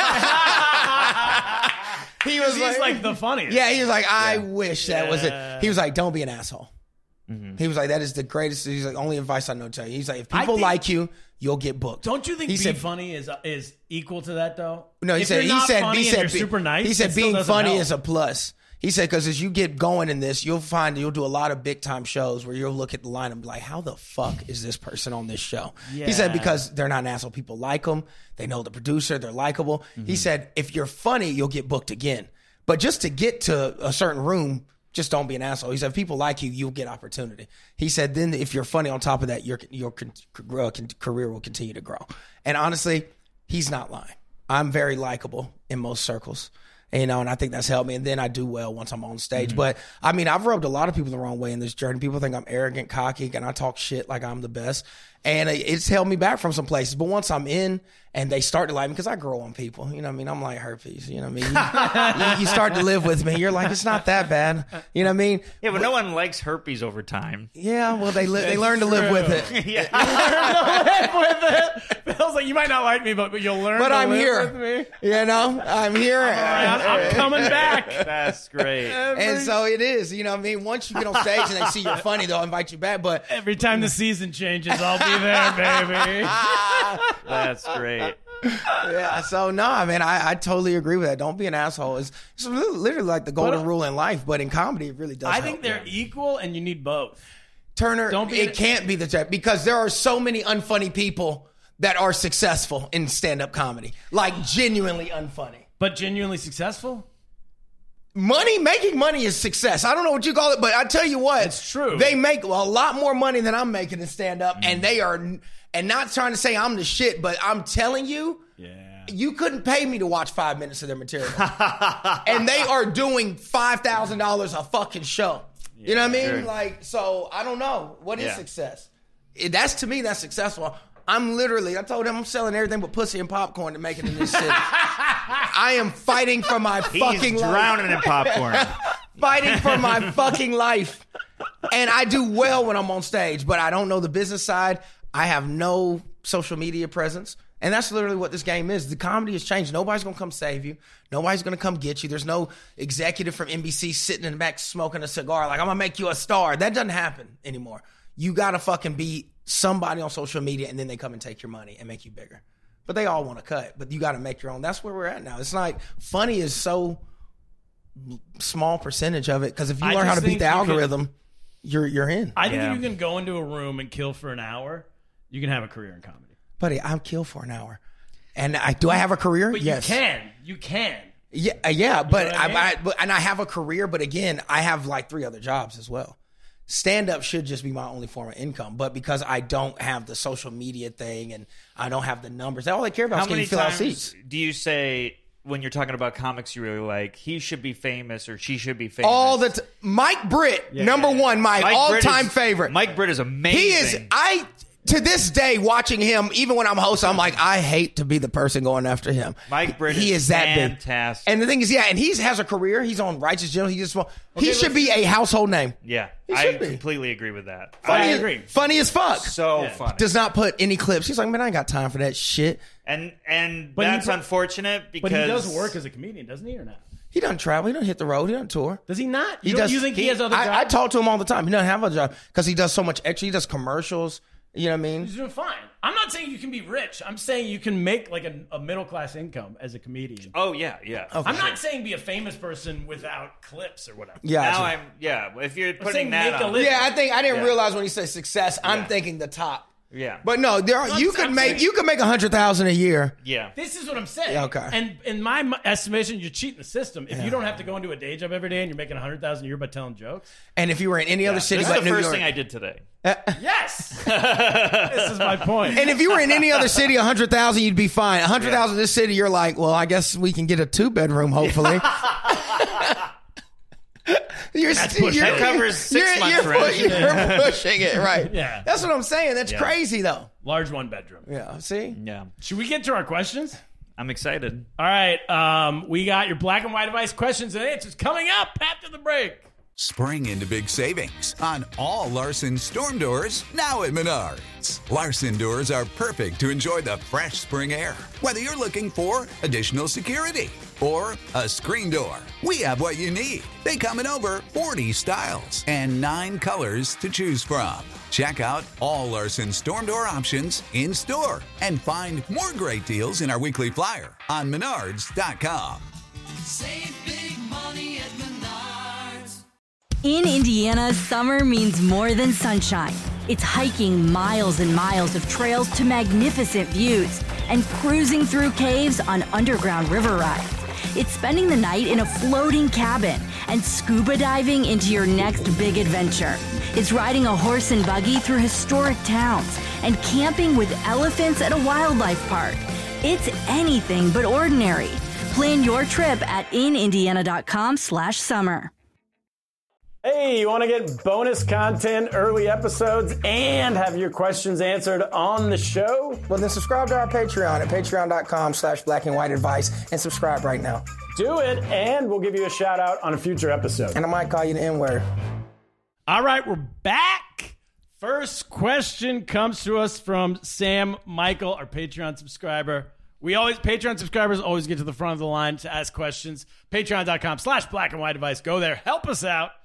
[SPEAKER 1] He was
[SPEAKER 3] He's like the funniest.
[SPEAKER 1] yeah, he was like, I wish that was
[SPEAKER 3] Yeah.
[SPEAKER 1] it. He was like, don't be an asshole. He was like, that is the greatest. He's like, only advice I know to tell you. He's like, if people
[SPEAKER 3] think-
[SPEAKER 1] like you, you'll get booked.
[SPEAKER 3] Don't you think
[SPEAKER 1] he
[SPEAKER 3] being
[SPEAKER 1] said,
[SPEAKER 3] funny is is equal to that though?
[SPEAKER 1] No, he
[SPEAKER 3] If
[SPEAKER 1] said,
[SPEAKER 3] you're
[SPEAKER 1] he
[SPEAKER 3] not
[SPEAKER 1] said,
[SPEAKER 3] funny
[SPEAKER 1] he
[SPEAKER 3] and
[SPEAKER 1] said,
[SPEAKER 3] you're
[SPEAKER 1] be-
[SPEAKER 3] super nice.
[SPEAKER 1] he said,
[SPEAKER 3] it still
[SPEAKER 1] being
[SPEAKER 3] doesn't
[SPEAKER 1] funny
[SPEAKER 3] help.
[SPEAKER 1] is a plus. He said, because as you get going in this, you'll find you'll do a lot of big time shows where you'll look at the line and be like, how the fuck is this person on this show? He said,
[SPEAKER 3] Yeah.
[SPEAKER 1] because they're not an asshole. People like them. They know the producer. They're likable. He said, if you're funny, you'll get booked again. But just to get to a certain room, just don't be an asshole. He said, if people like you, you'll get opportunity. He said, then if you're funny on top of that, your your con- uh, con- career will continue to grow. And honestly, he's not lying. I'm very likable in most circles. You know, and I think that's helped me. And then I do well once I'm on stage.
[SPEAKER 3] Mm-hmm.
[SPEAKER 1] But I mean, I've rubbed a lot of people the wrong way in this journey. People think I'm arrogant, cocky, and I talk shit like I'm the best. And it's held me back from some places. But once I'm in and they start to like me, because I grow on people, you know what I mean? I'm like herpes, you know what I mean? You, you, you start to live with me. You're like, it's not that bad. You know what I mean?
[SPEAKER 2] Yeah, but no one likes herpes over time.
[SPEAKER 1] Yeah, well, they li- they learn to live with it.
[SPEAKER 2] Yeah.
[SPEAKER 3] live with it. Phil's like, you might not like me, but, but you'll learn.
[SPEAKER 1] But
[SPEAKER 3] to
[SPEAKER 1] I'm
[SPEAKER 3] live
[SPEAKER 1] here.
[SPEAKER 3] with me.
[SPEAKER 1] You know, I'm here.
[SPEAKER 3] I'm, I'm coming back.
[SPEAKER 2] That's great.
[SPEAKER 1] And so it is, you know what I mean? Once you get on stage and they see you're funny, they'll invite you back. But
[SPEAKER 3] Every time the season changes, I'll be there, baby.
[SPEAKER 2] That's great.
[SPEAKER 1] Yeah, so no, I mean, I, I totally agree with that. Don't be an asshole. It's, it's literally like the golden
[SPEAKER 3] But, uh,
[SPEAKER 1] rule in life, but in comedy, it really does.
[SPEAKER 3] I
[SPEAKER 1] help.
[SPEAKER 3] think they're equal, and you need both.
[SPEAKER 1] Turner,
[SPEAKER 3] Don't be
[SPEAKER 1] it
[SPEAKER 3] an-
[SPEAKER 1] can't be the type because there are so many unfunny people that are successful in stand-up comedy, like genuinely unfunny.
[SPEAKER 3] But genuinely successful?
[SPEAKER 1] Money, making money is success. I don't know what you call it, but I tell you what,
[SPEAKER 3] It's true.
[SPEAKER 1] They make a lot more money than I'm making in stand-up, and they are, and not trying to say I'm the shit, but I'm telling you,
[SPEAKER 3] Yeah.
[SPEAKER 1] you couldn't pay me to watch five minutes of their material. And they are doing five thousand dollars a fucking show. You know what I mean?
[SPEAKER 2] Sure.
[SPEAKER 1] Like, so I don't know. What is
[SPEAKER 2] Yeah.
[SPEAKER 1] success? It- that's, to me, that's successful. I'm literally, I told him I'm selling everything but pussy and popcorn to make it in this city. I am fighting for my
[SPEAKER 2] He's
[SPEAKER 1] fucking
[SPEAKER 2] drowning
[SPEAKER 1] life.
[SPEAKER 2] in popcorn.
[SPEAKER 1] Fighting for my fucking life. And I do well when I'm on stage, but I don't know the business side. I have no social media presence. And that's literally what this game is. The comedy has changed. Nobody's going to come save you. Nobody's going to come get you. There's no executive from N B C sitting in the back smoking a cigar like, I'm going to make you a star. That doesn't happen anymore. You got to fucking be somebody on social media, and then they come and take your money and make you bigger. But they all want to cut, but you got to make your own. That's where we're at now. It's like funny is so small percentage of it, because if you
[SPEAKER 3] I
[SPEAKER 1] learn how
[SPEAKER 3] just
[SPEAKER 1] to beat
[SPEAKER 3] think
[SPEAKER 1] the
[SPEAKER 3] you could-
[SPEAKER 1] algorithm, you're you're in.
[SPEAKER 3] I think
[SPEAKER 2] Yeah.
[SPEAKER 3] if you can go into a room and kill for an hour, you can have a career in comedy.
[SPEAKER 1] Buddy, I'm killed for an hour. And I do I have a career?
[SPEAKER 3] But
[SPEAKER 1] Yes.
[SPEAKER 3] you can. You can.
[SPEAKER 1] Yeah, uh, yeah, but
[SPEAKER 3] what I
[SPEAKER 1] I,
[SPEAKER 3] mean?
[SPEAKER 1] I, but and I have a career, but again, I have like three other jobs as well. Stand up should just be my only form of income, but because I don't have the social media thing and I don't have the numbers, all they care about
[SPEAKER 2] How
[SPEAKER 1] is can
[SPEAKER 2] many
[SPEAKER 1] you fill out
[SPEAKER 2] times
[SPEAKER 1] seats.
[SPEAKER 2] do you say when you're talking about comics you really like, he should be famous or she should be famous?
[SPEAKER 1] All the t- Mike Britt, number
[SPEAKER 3] yeah, yeah.
[SPEAKER 1] one, my
[SPEAKER 2] Mike Britt
[SPEAKER 1] all-time
[SPEAKER 2] is-
[SPEAKER 1] favorite.
[SPEAKER 2] Mike Britt is amazing.
[SPEAKER 1] He is. I to this day watching him, even when I'm hosting, I'm like, I hate to be the person going after him.
[SPEAKER 2] Mike Britt
[SPEAKER 1] he
[SPEAKER 2] is
[SPEAKER 1] is that
[SPEAKER 2] fantastic.
[SPEAKER 1] big. And the thing is, yeah, and he has a career. He's on Righteous General. He just he
[SPEAKER 3] Okay,
[SPEAKER 1] should
[SPEAKER 3] let's-
[SPEAKER 1] be a household name.
[SPEAKER 2] Yeah,
[SPEAKER 1] He
[SPEAKER 2] I
[SPEAKER 1] should be.
[SPEAKER 2] completely agree with that.
[SPEAKER 1] Funny,
[SPEAKER 3] I
[SPEAKER 1] as-
[SPEAKER 3] agree.
[SPEAKER 1] funny as fuck.
[SPEAKER 2] So
[SPEAKER 3] Yeah.
[SPEAKER 2] funny.
[SPEAKER 1] Does not put any clips. He's like, man, I ain't got time for that shit.
[SPEAKER 2] and and
[SPEAKER 3] But he
[SPEAKER 2] that's
[SPEAKER 3] pro-
[SPEAKER 2] unfortunate because
[SPEAKER 3] But he does work as a comedian, doesn't he, or not?
[SPEAKER 1] He doesn't travel. He doesn't hit the road. He doesn't tour.
[SPEAKER 3] Does he not?
[SPEAKER 1] He
[SPEAKER 3] You, don't-
[SPEAKER 1] does.
[SPEAKER 3] you think he, has other
[SPEAKER 1] I,
[SPEAKER 3] jobs?
[SPEAKER 1] I talk to him all the time. He doesn't have a job because he does so much extra. He does commercials. You know what I mean?
[SPEAKER 3] He's doing fine. I'm not saying you can be rich. I'm saying you can make like a, a middle class income as a comedian.
[SPEAKER 2] Oh yeah, yeah.
[SPEAKER 1] Okay.
[SPEAKER 3] I'm not saying be a famous person without clips or whatever.
[SPEAKER 1] Yeah.
[SPEAKER 2] Now
[SPEAKER 1] I-
[SPEAKER 2] I'm yeah. If you're
[SPEAKER 3] saying
[SPEAKER 2] putting that
[SPEAKER 3] make a
[SPEAKER 2] on,
[SPEAKER 3] living.
[SPEAKER 1] Yeah, I think I didn't
[SPEAKER 2] Yeah.
[SPEAKER 1] realize when he said success. I'm
[SPEAKER 2] Yeah.
[SPEAKER 1] thinking the top.
[SPEAKER 2] yeah,
[SPEAKER 1] But no, there are, you
[SPEAKER 3] I'm
[SPEAKER 1] could
[SPEAKER 3] saying-
[SPEAKER 1] make you could make a hundred thousand a year.
[SPEAKER 2] yeah.
[SPEAKER 3] This is what I'm saying.
[SPEAKER 1] Yeah, okay.
[SPEAKER 3] And in my m- estimation, you're cheating the system. If you don't have to go into a day job every day and you're making a hundred thousand a year by telling jokes.
[SPEAKER 1] And if you were in any other city
[SPEAKER 2] This is
[SPEAKER 1] but
[SPEAKER 2] the
[SPEAKER 1] New
[SPEAKER 2] first
[SPEAKER 1] York,
[SPEAKER 2] thing I did today.
[SPEAKER 3] Yes. This is my point.
[SPEAKER 1] and if you were in any other city, a hundred thousand, you'd be fine. A hundred thousand in this city, you're like, well, I guess we can get a two bedroom, hopefully. You're,
[SPEAKER 3] That's
[SPEAKER 1] st-
[SPEAKER 3] pushing
[SPEAKER 1] you're,
[SPEAKER 2] it. That covers six
[SPEAKER 1] you're,
[SPEAKER 2] months'
[SPEAKER 1] you're,
[SPEAKER 2] rent.
[SPEAKER 1] pushing, you're pushing it, right?
[SPEAKER 3] Yeah.
[SPEAKER 1] That's what I'm saying. That's
[SPEAKER 2] Yeah.
[SPEAKER 1] crazy, though.
[SPEAKER 3] Large one bedroom.
[SPEAKER 1] Yeah. See.
[SPEAKER 2] Yeah,
[SPEAKER 3] Should we get to our questions?
[SPEAKER 2] I'm excited.
[SPEAKER 3] All right. Um, we got your black and white advice questions and answers coming up after the break.
[SPEAKER 6] Spring into big savings on all Larson storm doors now at Menards. Larson doors are perfect to enjoy the fresh spring air. Whether you're looking for additional security or a screen door, we have what you need. They come in over forty styles and nine colors to choose from. Check out all Larson storm door options in store and find more great deals in our weekly flyer on menards dot com.
[SPEAKER 7] Save big money at Menards.
[SPEAKER 8] In Indiana, summer means more than sunshine. It's hiking miles and miles of trails to magnificent views and cruising through caves on underground river rides. It's spending the night in a floating cabin and scuba diving into your next big adventure. It's riding a horse and buggy through historic towns and camping with elephants at a wildlife park. It's anything but ordinary. Plan your trip at inindiana.com slash summer.
[SPEAKER 3] Hey, you want to get bonus content, early episodes, and have your questions answered on the show?
[SPEAKER 1] Well, then subscribe to our Patreon at patreon.com slash black and white advice and subscribe right now.
[SPEAKER 3] Do it, and we'll give you a shout out on a future episode.
[SPEAKER 1] And I might call you the N-word.
[SPEAKER 3] All right, we're back. First question comes to us from Sam Michael, our Patreon subscriber. We always, Patreon subscribers always get to the front of the line to ask questions. Patreon.com slash black and white advice. Go there. Help us out.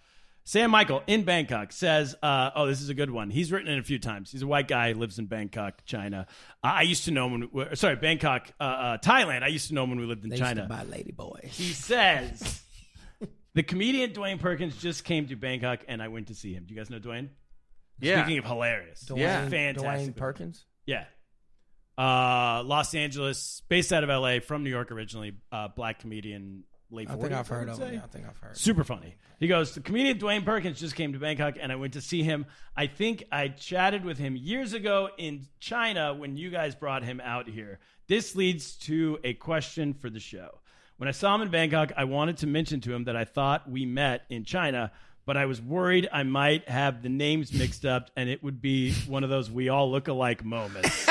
[SPEAKER 3] Sam Michael in Bangkok says, uh, oh, this is a good one. He's written it a few times. He's a white guy, lives in Bangkok, China. Uh, I used to know him when, we, sorry, Bangkok, uh, uh, Thailand. I used to know him when we lived in
[SPEAKER 1] They
[SPEAKER 3] China.
[SPEAKER 1] used to buy lady boys.
[SPEAKER 3] He says, the comedian Dwayne Perkins just came to Bangkok and I went to see him. Do you guys know Dwayne?
[SPEAKER 2] Yeah.
[SPEAKER 3] Speaking of hilarious.
[SPEAKER 1] Dwayne,
[SPEAKER 2] Yeah.
[SPEAKER 3] Fantastic.
[SPEAKER 1] Dwayne Perkins.
[SPEAKER 3] Yeah. Uh, Los Angeles, based out of L A, from New York originally, uh, black comedian, late
[SPEAKER 1] I
[SPEAKER 3] forties.
[SPEAKER 1] think I've heard
[SPEAKER 3] would
[SPEAKER 1] of
[SPEAKER 3] say.
[SPEAKER 1] him. Yeah, I think I've heard.
[SPEAKER 3] Super funny. He goes, the comedian Dwayne Perkins just came to Bangkok and I went to see him. I think I chatted with him years ago in China when you guys brought him out here. This leads to a question for the show. When I saw him in Bangkok, I wanted to mention to him that I thought we met in China, but I was worried I might have the names mixed up and it would be one of those we all look alike moments.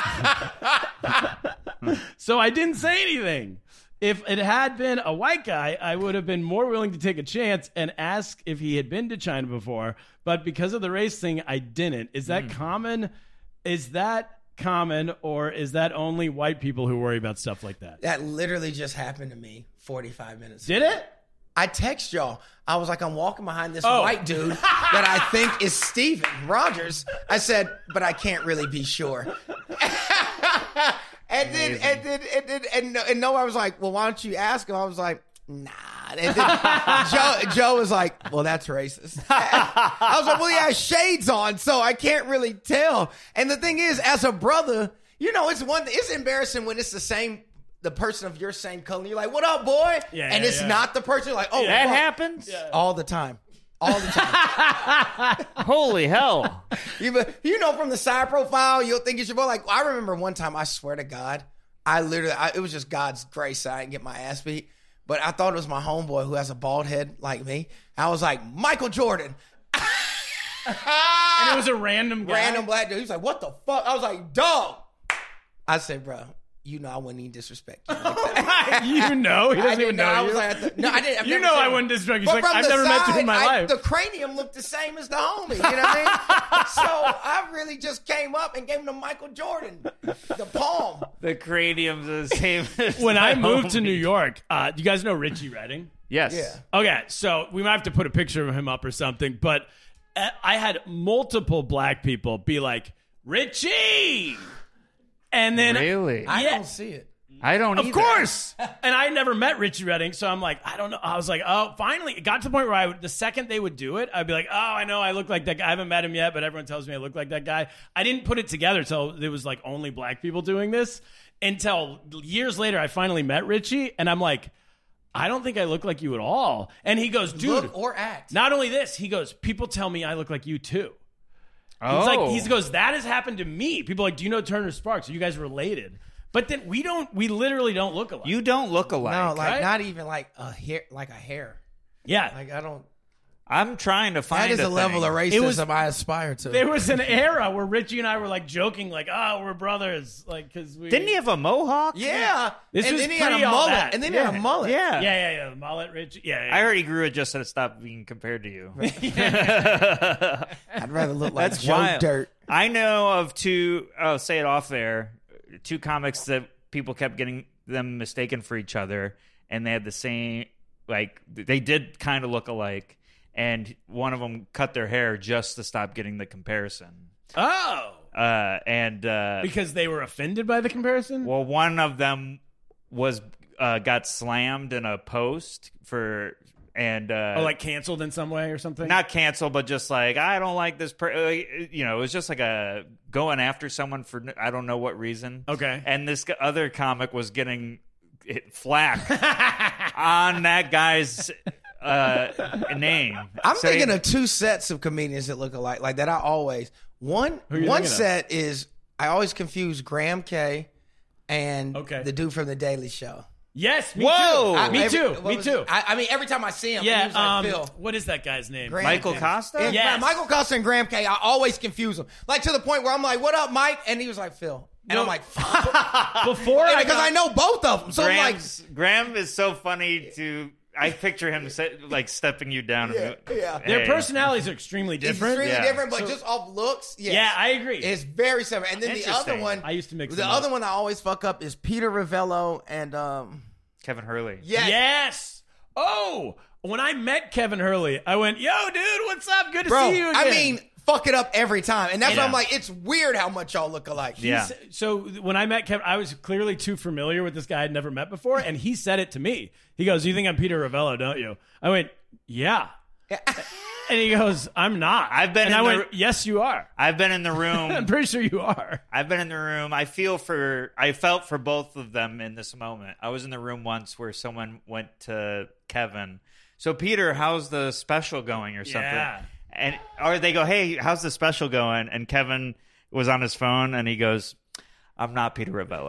[SPEAKER 3] So I didn't say anything. If it had been a white guy, I would have been more willing to take a chance and ask if he had been to China before. But because of the race thing, I didn't. Is that common? Is that common, or is that only white people who worry about stuff like that?
[SPEAKER 1] That literally just happened to me forty-five minutes ago.
[SPEAKER 3] Did it?
[SPEAKER 1] I text y'all. I was like, I'm walking behind this
[SPEAKER 3] Oh.
[SPEAKER 1] white dude that I think is Steven Rogers. I said, but I can't really be sure. and then, and then, and then, and, and Noah was like, well, why don't you ask him? I was like, nah. And then Joe, Joe was like, well, that's racist. I was like, well, he has shades on, so I can't really tell. And the thing is, as a brother, you know, it's one. It's embarrassing when it's the same. The person of your same color, you're like, "What up, boy?"
[SPEAKER 3] Yeah,
[SPEAKER 1] and
[SPEAKER 3] yeah,
[SPEAKER 1] it's
[SPEAKER 3] yeah.
[SPEAKER 1] not the person. You're like, "Oh,
[SPEAKER 2] That
[SPEAKER 1] fuck."
[SPEAKER 2] happens?
[SPEAKER 1] all the time, all the time."
[SPEAKER 2] Holy hell.
[SPEAKER 1] you, you know, from the side profile, you'll think it's your boy. Like, I remember one time, I swear to God, I literally, I, it was just God's grace. I didn't get my ass beat, but I thought it was my homeboy who has a bald head like me. I was like, Michael Jordan.
[SPEAKER 3] And it was a random guy.
[SPEAKER 1] Random black dude. He was like, "What the fuck?" I was like, "Dog." I said, "Bro, you know I wouldn't even disrespect you like that."
[SPEAKER 3] You know, he
[SPEAKER 1] I
[SPEAKER 3] doesn't
[SPEAKER 1] didn't
[SPEAKER 3] even know.
[SPEAKER 1] I
[SPEAKER 3] you.
[SPEAKER 1] was like, I th- no, I didn't. I've
[SPEAKER 3] You
[SPEAKER 1] never
[SPEAKER 3] know
[SPEAKER 1] seen
[SPEAKER 3] I
[SPEAKER 1] him.
[SPEAKER 3] wouldn't disrespect you.
[SPEAKER 1] But
[SPEAKER 3] He's like,
[SPEAKER 1] from
[SPEAKER 3] I've
[SPEAKER 1] the
[SPEAKER 3] never met you in
[SPEAKER 1] side,
[SPEAKER 3] my
[SPEAKER 1] I-
[SPEAKER 3] life.
[SPEAKER 1] The cranium looked the same as the homie. You know what I mean? So I really just came up and gave him to Michael Jordan, the palm.
[SPEAKER 2] The cranium's the same as
[SPEAKER 3] When
[SPEAKER 2] my
[SPEAKER 3] I moved to
[SPEAKER 2] homie.
[SPEAKER 3] New York, uh, do you guys know Richie Redding?
[SPEAKER 2] Yes.
[SPEAKER 1] Yeah.
[SPEAKER 3] Okay, so we might have to put a picture of him up or something, but uh, I had multiple black people be like, Richie! And then,
[SPEAKER 2] Really?
[SPEAKER 1] I
[SPEAKER 3] Yeah.
[SPEAKER 1] don't see it.
[SPEAKER 2] I don't
[SPEAKER 3] of
[SPEAKER 2] either.
[SPEAKER 3] course! And I never met Richie Redding, so I'm like, I don't know. I was like, oh, finally, it got to the point where I would, the second they would do it, I'd be like, oh, I know I look like that guy. I haven't met him yet, but everyone tells me I look like that guy. I didn't put it together until it was like only black people doing this. Until years later, I finally met Richie, and I'm like, I don't think I look like you at all. And he goes, dude,
[SPEAKER 1] Look or act.
[SPEAKER 3] not only this, he goes, people tell me I look like you too.
[SPEAKER 2] Oh.
[SPEAKER 3] He's like, he goes, that has happened to me. People are like, do you know Turner Sparks? Are you guys related? But then we don't, we literally don't look alike.
[SPEAKER 2] You don't look alike.
[SPEAKER 1] No, like
[SPEAKER 3] right?
[SPEAKER 1] not even like a hair, like a hair.
[SPEAKER 3] yeah.
[SPEAKER 1] Like I don't.
[SPEAKER 2] I'm trying to find
[SPEAKER 1] That is a, level
[SPEAKER 2] thing.
[SPEAKER 1] of racism
[SPEAKER 3] It was-
[SPEAKER 1] I aspire to.
[SPEAKER 3] There was an era where Richie and I were like joking, like, oh, we're brothers. Like, cause we.
[SPEAKER 2] Didn't he have a mohawk?
[SPEAKER 1] yeah,
[SPEAKER 3] This
[SPEAKER 1] and
[SPEAKER 3] was
[SPEAKER 1] then he had a
[SPEAKER 3] pre all
[SPEAKER 1] mullet,
[SPEAKER 3] that.
[SPEAKER 1] and then he had a mullet.
[SPEAKER 2] Yeah.
[SPEAKER 3] Yeah, yeah, yeah. The mullet, Richie. Yeah, yeah.
[SPEAKER 2] I heard he grew it just to stop being compared to you.
[SPEAKER 1] I'd rather look like
[SPEAKER 2] That's
[SPEAKER 1] Joe
[SPEAKER 2] wild.
[SPEAKER 1] Dirt.
[SPEAKER 2] I know of two, I'll say it off there, two comics that people kept getting them mistaken for each other, and they had the same, like, they did kind of look alike, and one of them cut their hair just to stop getting the comparison.
[SPEAKER 3] Oh.
[SPEAKER 2] Uh, and, uh,
[SPEAKER 3] Because they were offended by the comparison?
[SPEAKER 2] well, one of them was, uh, got slammed in a post for, and, uh,
[SPEAKER 3] Oh, like canceled in some way or something?
[SPEAKER 2] not cancel, but just like, I don't like this. Per-, uh, you know, it was just like a going after someone for I don't know what reason.
[SPEAKER 3] Okay.
[SPEAKER 2] And this g- other comic was getting it flack on that guy's uh, name.
[SPEAKER 1] I'm
[SPEAKER 2] So
[SPEAKER 1] thinking
[SPEAKER 2] he-
[SPEAKER 1] of two sets of comedians that look alike, like that. I always one
[SPEAKER 3] Who you
[SPEAKER 1] one
[SPEAKER 3] thinking of?
[SPEAKER 1] set is I always confuse Graham K and
[SPEAKER 3] Okay.
[SPEAKER 1] the dude from the Daily Show.
[SPEAKER 3] Yes, me
[SPEAKER 2] Whoa!
[SPEAKER 3] too.
[SPEAKER 2] I-
[SPEAKER 3] me
[SPEAKER 1] every-
[SPEAKER 3] too.
[SPEAKER 1] what
[SPEAKER 3] Me
[SPEAKER 1] was
[SPEAKER 3] too.
[SPEAKER 1] it? I, I mean, every time I see him, he
[SPEAKER 3] yeah,
[SPEAKER 1] was like,
[SPEAKER 3] um,
[SPEAKER 1] Phil.
[SPEAKER 3] what is that guy's name?
[SPEAKER 1] Graham
[SPEAKER 2] Michael
[SPEAKER 1] K.
[SPEAKER 2] Costa?
[SPEAKER 1] Yeah,
[SPEAKER 3] Yes.
[SPEAKER 1] Michael Costa and Graham K. I always confuse them, like to the point where I'm like, "What up, Mike?" And he was like, "Phil," and I'm like,
[SPEAKER 3] Before I
[SPEAKER 1] because
[SPEAKER 3] got-
[SPEAKER 1] I know both of them. So I'm like,
[SPEAKER 2] Graham's, Graham is so funny to. I picture him se- like stepping you down.
[SPEAKER 1] Yeah, yeah.
[SPEAKER 3] their
[SPEAKER 2] Hey.
[SPEAKER 3] personalities are extremely
[SPEAKER 1] it's
[SPEAKER 3] different.
[SPEAKER 1] extremely
[SPEAKER 2] Yeah.
[SPEAKER 1] different, but just off looks, yes.
[SPEAKER 3] Yeah, I agree.
[SPEAKER 1] It's very similar. And then the other
[SPEAKER 2] Interesting.
[SPEAKER 1] one,
[SPEAKER 3] I used to mix
[SPEAKER 1] the
[SPEAKER 3] them
[SPEAKER 1] other
[SPEAKER 3] up.
[SPEAKER 1] one I always fuck up is Peter Ravello and um,
[SPEAKER 2] Kevin Hurley.
[SPEAKER 1] yeah,
[SPEAKER 3] Yes. Oh, When I met Kevin Hurley, I went, "Yo, dude, what's up? Good to
[SPEAKER 1] Bro,
[SPEAKER 3] see you again."
[SPEAKER 1] I mean, fuck it up every time. And that's
[SPEAKER 3] Yeah.
[SPEAKER 1] why I'm like, it's weird how much y'all look alike.
[SPEAKER 2] Yeah.
[SPEAKER 3] So when I met Kevin, I was clearly too familiar with this guy I'd never met before, and he said it to me. He goes, "You think I'm Peter Ravello, don't you?" I went, "Yeah." And he goes, "I'm not."
[SPEAKER 2] I've been
[SPEAKER 3] and
[SPEAKER 2] in
[SPEAKER 3] I
[SPEAKER 2] the-
[SPEAKER 3] went, "Yes, you are."
[SPEAKER 2] I've been in the
[SPEAKER 3] I'm
[SPEAKER 2] room.
[SPEAKER 3] pretty sure you are.
[SPEAKER 2] I've been in the room. I feel for. I felt for both of them in this moment. I was in the room once where someone went to Kevin. So Peter, how's the special going or something?
[SPEAKER 3] Yeah.
[SPEAKER 2] And or they go, "Hey, how's the special going?" And Kevin was on his phone and he goes, "I'm not Peter Ravello."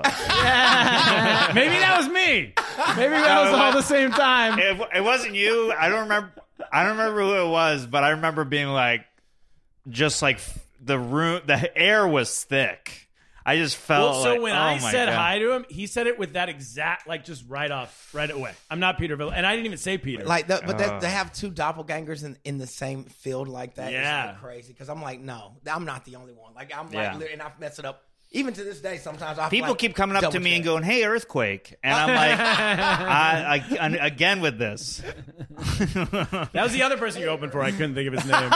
[SPEAKER 3] Maybe that was me. Maybe that was all the same time.
[SPEAKER 2] It, it wasn't you. I don't remember. I don't remember who it was, but I remember being like, just like the room, the air was thick. I just felt.
[SPEAKER 3] Well, so
[SPEAKER 2] like,
[SPEAKER 3] when
[SPEAKER 2] oh
[SPEAKER 3] I
[SPEAKER 2] my
[SPEAKER 3] said
[SPEAKER 2] God.
[SPEAKER 3] hi to him, he said it with that exact, like, just right off, right away. I'm not Peter Ravello, and I didn't even say Peter.
[SPEAKER 1] Like, the, but
[SPEAKER 2] Oh.
[SPEAKER 1] they, they have two doppelgangers in, in the same field like that.
[SPEAKER 3] Yeah.
[SPEAKER 1] It's like crazy because I'm like, no, I'm not the only one. Like, I'm like,
[SPEAKER 2] Yeah.
[SPEAKER 1] literally- and I mess it up. Even to this day, sometimes I
[SPEAKER 2] People
[SPEAKER 1] like,
[SPEAKER 2] keep coming up to
[SPEAKER 1] double
[SPEAKER 2] me and
[SPEAKER 1] check.
[SPEAKER 2] going, "Hey, earthquake," and I'm like, I, I, and again with this.
[SPEAKER 3] that was the other person you opened for. I couldn't think of his name.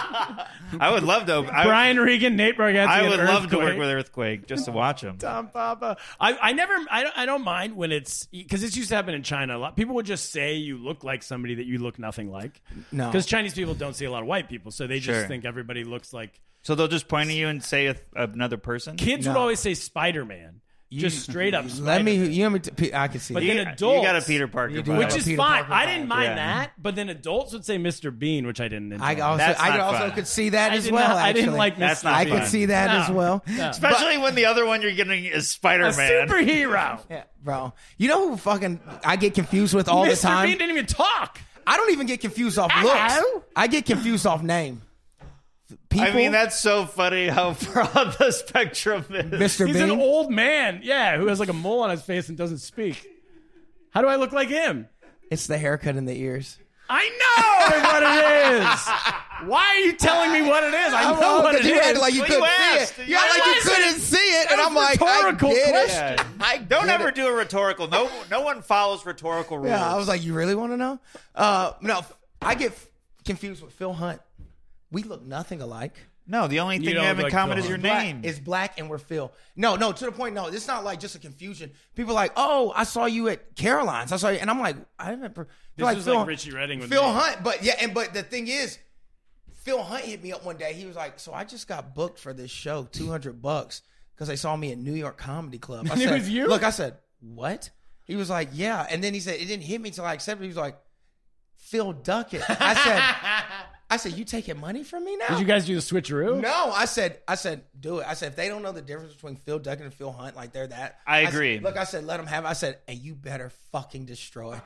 [SPEAKER 2] I would love to. I,
[SPEAKER 3] Brian Regan, Nate Bargatze.
[SPEAKER 2] I
[SPEAKER 3] and
[SPEAKER 2] would love to work
[SPEAKER 3] Earthquake.
[SPEAKER 2] with earthquake just to watch him.
[SPEAKER 3] Tom Papa. I, I never, I don't, I don't mind when it's, because this used to happen in China a lot. People would just say you look like somebody that you look nothing like.
[SPEAKER 1] No.
[SPEAKER 3] Because Chinese people don't see a lot of white people, so they just
[SPEAKER 2] Sure.
[SPEAKER 3] think everybody looks like.
[SPEAKER 2] So they'll just point at you and say a, another person.
[SPEAKER 3] Kids
[SPEAKER 1] No.
[SPEAKER 3] would always say Spider-Man. Just straight up Spider-Man.
[SPEAKER 1] Let me, you know me, to, I can see
[SPEAKER 3] But
[SPEAKER 1] it.
[SPEAKER 3] then
[SPEAKER 2] You,
[SPEAKER 3] adults-
[SPEAKER 2] you got a Peter Parker,
[SPEAKER 1] You do.
[SPEAKER 2] vibe.
[SPEAKER 3] Which is
[SPEAKER 1] Peter
[SPEAKER 3] fine.
[SPEAKER 1] Parker
[SPEAKER 3] I didn't
[SPEAKER 1] vibe.
[SPEAKER 3] mind
[SPEAKER 2] Yeah.
[SPEAKER 3] that, but then adults would say Mister Bean, which I didn't enjoy.
[SPEAKER 1] I also,
[SPEAKER 2] That's
[SPEAKER 1] I
[SPEAKER 2] not
[SPEAKER 1] also
[SPEAKER 2] fun.
[SPEAKER 1] could see that
[SPEAKER 3] I
[SPEAKER 1] as
[SPEAKER 3] did
[SPEAKER 1] well.
[SPEAKER 3] not- I didn't
[SPEAKER 1] actually.
[SPEAKER 3] like
[SPEAKER 2] That's
[SPEAKER 3] Mister
[SPEAKER 2] not
[SPEAKER 1] I
[SPEAKER 3] Bean.
[SPEAKER 1] could see that
[SPEAKER 3] No.
[SPEAKER 1] as well.
[SPEAKER 3] No.
[SPEAKER 2] Especially when the other one you're getting is
[SPEAKER 3] A
[SPEAKER 2] Spider-Man.
[SPEAKER 3] superhero.
[SPEAKER 1] Yeah, bro. You know who fucking I get confused with all
[SPEAKER 3] Mister
[SPEAKER 1] the time?
[SPEAKER 3] Bean didn't even talk.
[SPEAKER 1] I don't even get confused off
[SPEAKER 3] Hello?
[SPEAKER 1] looks. I get confused off name. People,
[SPEAKER 2] I mean, that's so funny how broad the spectrum is.
[SPEAKER 1] Mister
[SPEAKER 3] He's
[SPEAKER 1] Bean.
[SPEAKER 3] an old man, yeah, who has like a mole on his face and doesn't speak. How do I look like him?
[SPEAKER 1] It's the haircut and the ears.
[SPEAKER 3] I know what it is. Why are you telling me what it is? I know
[SPEAKER 1] Oh,
[SPEAKER 3] what it
[SPEAKER 1] because you
[SPEAKER 3] is.
[SPEAKER 1] acted like you
[SPEAKER 2] Well,
[SPEAKER 1] couldn't
[SPEAKER 2] you
[SPEAKER 1] see
[SPEAKER 2] asked.
[SPEAKER 1] it. You acted like
[SPEAKER 3] I
[SPEAKER 1] you
[SPEAKER 3] wasn't.
[SPEAKER 1] couldn't see it, and
[SPEAKER 3] That
[SPEAKER 1] I'm
[SPEAKER 3] was
[SPEAKER 1] like, I
[SPEAKER 3] rhetorical
[SPEAKER 1] get
[SPEAKER 3] question.
[SPEAKER 1] it. I
[SPEAKER 2] Don't
[SPEAKER 1] get
[SPEAKER 2] ever
[SPEAKER 1] it.
[SPEAKER 2] do a rhetorical. No, no one follows rhetorical rules.
[SPEAKER 1] Yeah, I was like, you really want to know? Uh, no, I get f- confused with Phil Hunt. We look nothing alike.
[SPEAKER 2] no. The only thing you,
[SPEAKER 3] don't
[SPEAKER 2] have in
[SPEAKER 3] like
[SPEAKER 2] common
[SPEAKER 3] Phil
[SPEAKER 2] is your
[SPEAKER 3] Hunt.
[SPEAKER 1] Black.
[SPEAKER 2] name.
[SPEAKER 1] It's black and we're Phil. No, no, to the point, no, it's not like just a confusion. People are like, oh, I saw you at Caroline's. I saw you. And I'm like, I remember.
[SPEAKER 3] This
[SPEAKER 1] like
[SPEAKER 3] was
[SPEAKER 1] Phil,
[SPEAKER 3] like Richie Redding with
[SPEAKER 1] Phil
[SPEAKER 3] me.
[SPEAKER 1] Hunt. But yeah, and but the thing is, Phil Hunt hit me up one day. He was like, so I just got booked for this show, two hundred bucks, because they saw me at New York Comedy Club. I
[SPEAKER 3] And it
[SPEAKER 1] said,
[SPEAKER 3] was you?
[SPEAKER 1] Look, I said, what? He was like, yeah. And then he said, it didn't hit me until I accepted. He was like, Phil Duckett. I said, I said, you taking money from me now?
[SPEAKER 3] Did you guys do the switcheroo?
[SPEAKER 1] No, I said, I said, do it. I said, if they don't know the difference between Phil Duckett and Phil Hunt, like they're that.
[SPEAKER 2] I
[SPEAKER 1] said-
[SPEAKER 2] agree.
[SPEAKER 1] look, I said, let them have it. I said, and you better fucking destroy.